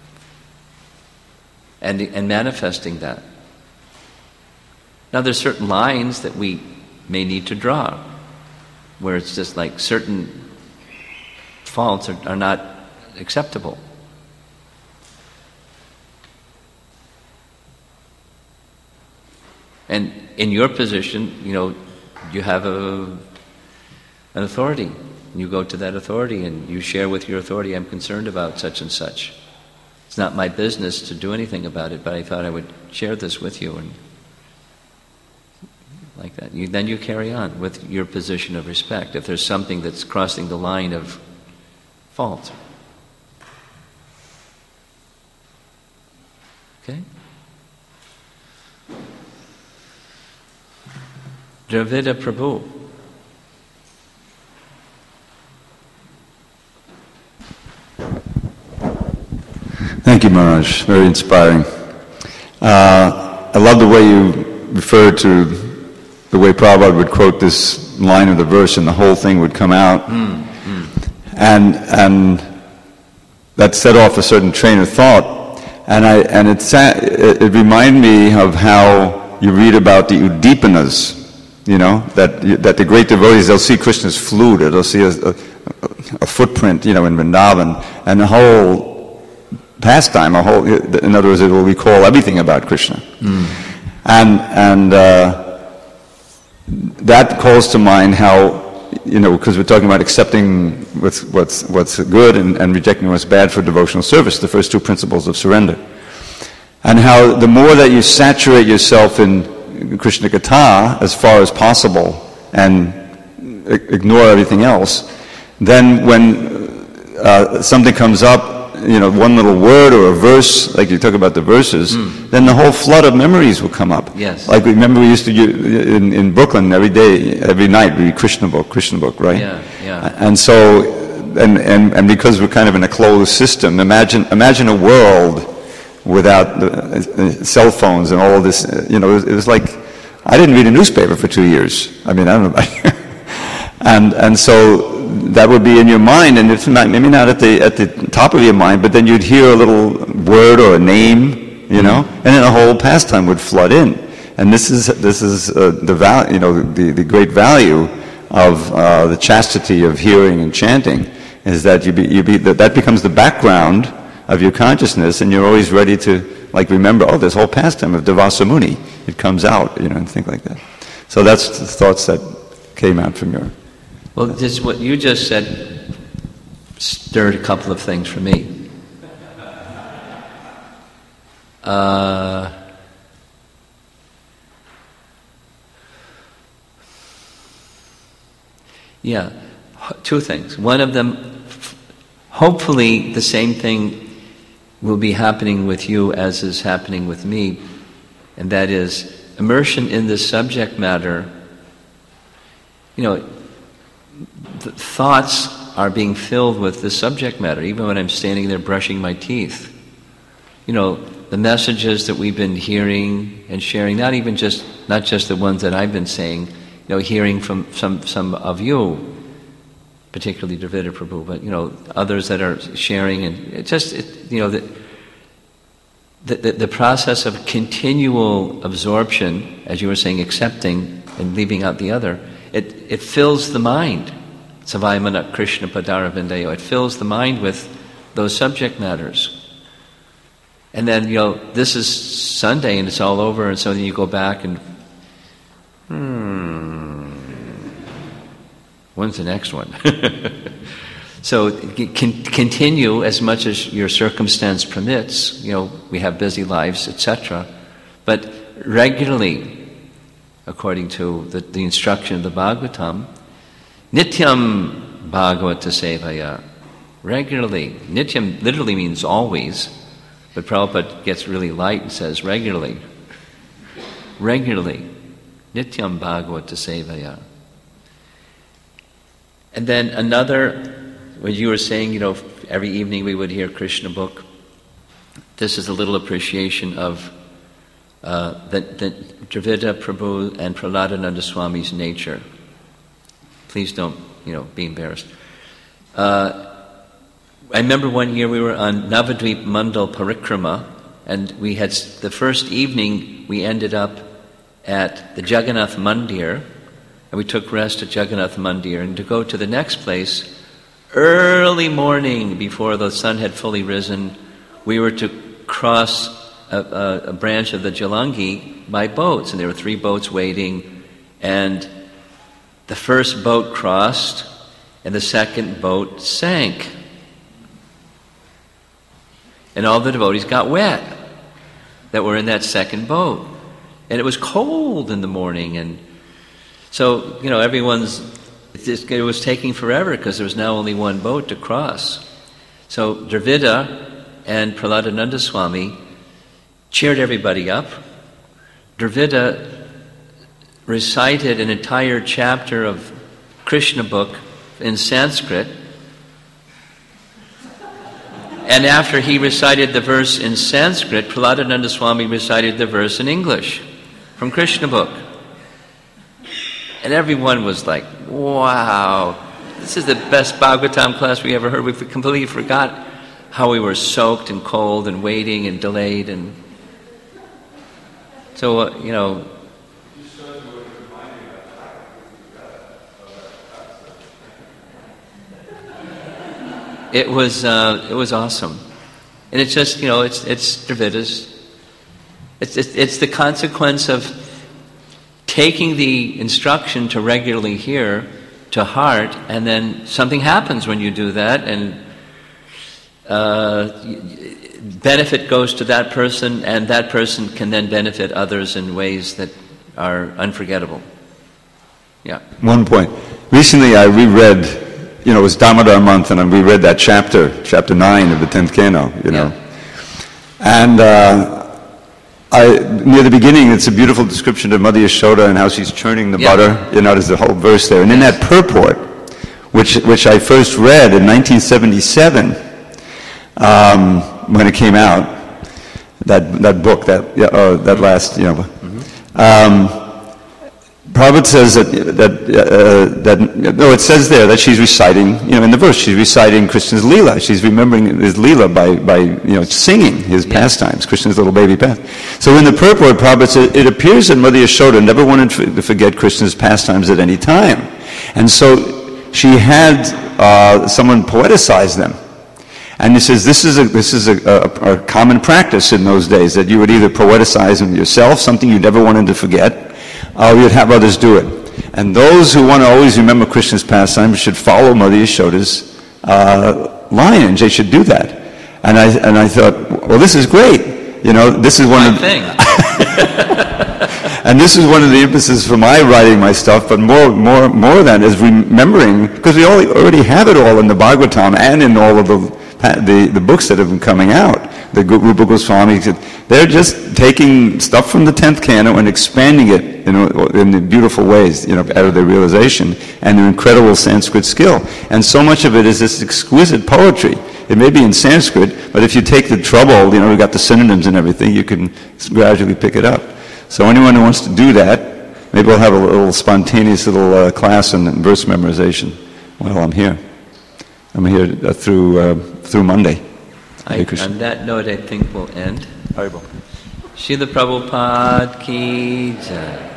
and manifesting that. Now there's certain lines that we may need to draw where it's just like certain faults are not acceptable. And in your position, you have an authority. You go to that authority and you share with your authority, I'm concerned about such and such. It's not my business to do anything about it, but I thought I would share this with you, and like that. Then you carry on with your position of respect if there's something that's crossing the line of fault. Okay? Dravida Prabhu. Thank you, Maharaj. Very inspiring. I love the way you refer to the way Prabhupada would quote this line of the verse and the whole thing would come out. And that set off a certain train of thought. And it reminded me of how you read about the Udipanas, that the great devotees, they'll see Krishna's flute, or they'll see a footprint, in Vrindavan, and the whole pastime, in other words, it will recall everything about Krishna. And that calls to mind how, because we're talking about accepting what's good and rejecting what's bad for devotional service, the first two principles of surrender. And how the more that you saturate yourself in Krishna Katha as far as possible and ignore everything else, then when something comes up, one little word or a verse, like you talk about the verses, then the whole flood of memories will come up. Yes. Like remember we used to in Brooklyn every night read Krishna book, right? Yeah. And so, and because we're kind of in a closed system, imagine a world without cell phones and all of this. It was like I didn't read a newspaper for 2 years. I mean, I don't know about you. And so that would be in your mind, and it's not, maybe not at the top of your mind, but then you'd hear a little word or a name, and then a whole pastime would flood in. And this is the value, the great value of the chastity of hearing and chanting, is that that becomes the background of your consciousness, and you're always ready to remember, this whole pastime of Devasa Muni, it comes out, and things like that. So that's the thoughts that came out from your. Well, just what you just said stirred a couple of things for me. Two things. One of them, hopefully the same thing will be happening with you as is happening with me, and that is immersion in this subject matter. The thoughts are being filled with the subject matter, even when I'm standing there brushing my teeth. The messages that we've been hearing and sharing, not just the ones that I've been saying, hearing from some of you, particularly Dravida Prabhu, but others that are sharing, and the the process of continual absorption, as you were saying, accepting and leaving out the other, it fills the mind. Savaimana Krishna Padaravindayo. It fills the mind with those subject matters. And then, this is Sunday and it's all over, and so then you go back and, when's the next one? So continue as much as your circumstance permits. We have busy lives, etc. But regularly, according to the instruction of the Bhagavatam, Nityam Bhagavata Sevaya. Regularly. Nityam literally means always, but Prabhupada gets really light and says regularly. Regularly. Nityam Bhagavata Sevaya. And then another, when you were saying, every evening we would hear Krishna book, this is a little appreciation of the Dravida Prabhu and Prahladananda Swami's nature. Please don't, be embarrassed. I remember one year we were on Navadvip Mandal Parikrama, and we had the first evening we ended up at the Jagannath Mandir, and we took rest at Jagannath Mandir, and to go to the next place, early morning before the sun had fully risen, we were to cross a branch of the Jalangi by boats, and there were 3 boats waiting, and the first boat crossed, and the second boat sank. And all the devotees got wet that were in that second boat. And it was cold in the morning, and so, it was taking forever because there was now only one boat to cross. So Dravida and Prahladananda Swami cheered everybody up. Dravida recited an entire chapter of Krishna book in Sanskrit. And after he recited the verse in Sanskrit, Prahladananda Swami recited the verse in English from Krishna book. And everyone was like, wow, this is the best Bhagavatam class we ever heard. We completely forgot how we were soaked and cold and waiting and delayed. And so, It was awesome, and it's just it's Dravidas. It's the consequence of taking the instruction to regularly hear to heart, and then something happens when you do that, and benefit goes to that person, and that person can then benefit others in ways that are unforgettable. Yeah. One point. Recently I reread. It was Damodar month, and we read that chapter 9 of the 10th Canto, Yeah. And near the beginning, it's a beautiful description of Mother Yashoda and how she's churning the butter. There's the whole verse there. And in that purport, which I first read in 1977, when it came out, that book, that last, Prabhupada says it says there that she's reciting, in the verse, she's reciting Krishna's Leela. She's remembering his Leela by singing his pastimes, Krishna's little baby past. So in the purport, Prabhupada says, it appears that Mother Yashoda never wanted to forget Krishna's pastimes at any time. And so she had someone poeticize them. And he says this is a common practice in those days, that you would either poeticize them yourself, something you never wanted to forget, or you'd have others do it. And those who want to always remember Krishna's pastimes should follow Mother Yashoda's lineage. They should do that. And I thought, well, this is great. This is one of thing. And this is one of the impetuses for my writing my stuff, but more than is remembering, because we already have it all in the Bhagavatam and in all of the books that have been coming out. The Rupa Goswami, they're just taking stuff from the 10th Canto and expanding it in beautiful ways, out of their realization and their incredible Sanskrit skill. And so much of it is this exquisite poetry. It may be in Sanskrit, but if you take the trouble, we've got the synonyms and everything, you can gradually pick it up. So anyone who wants to do that, maybe we'll have a little spontaneous little class in verse memorization while I'm here. I'm here through Monday. On that note, I think we'll end. Haribol. Srila Prabhupada ki jai.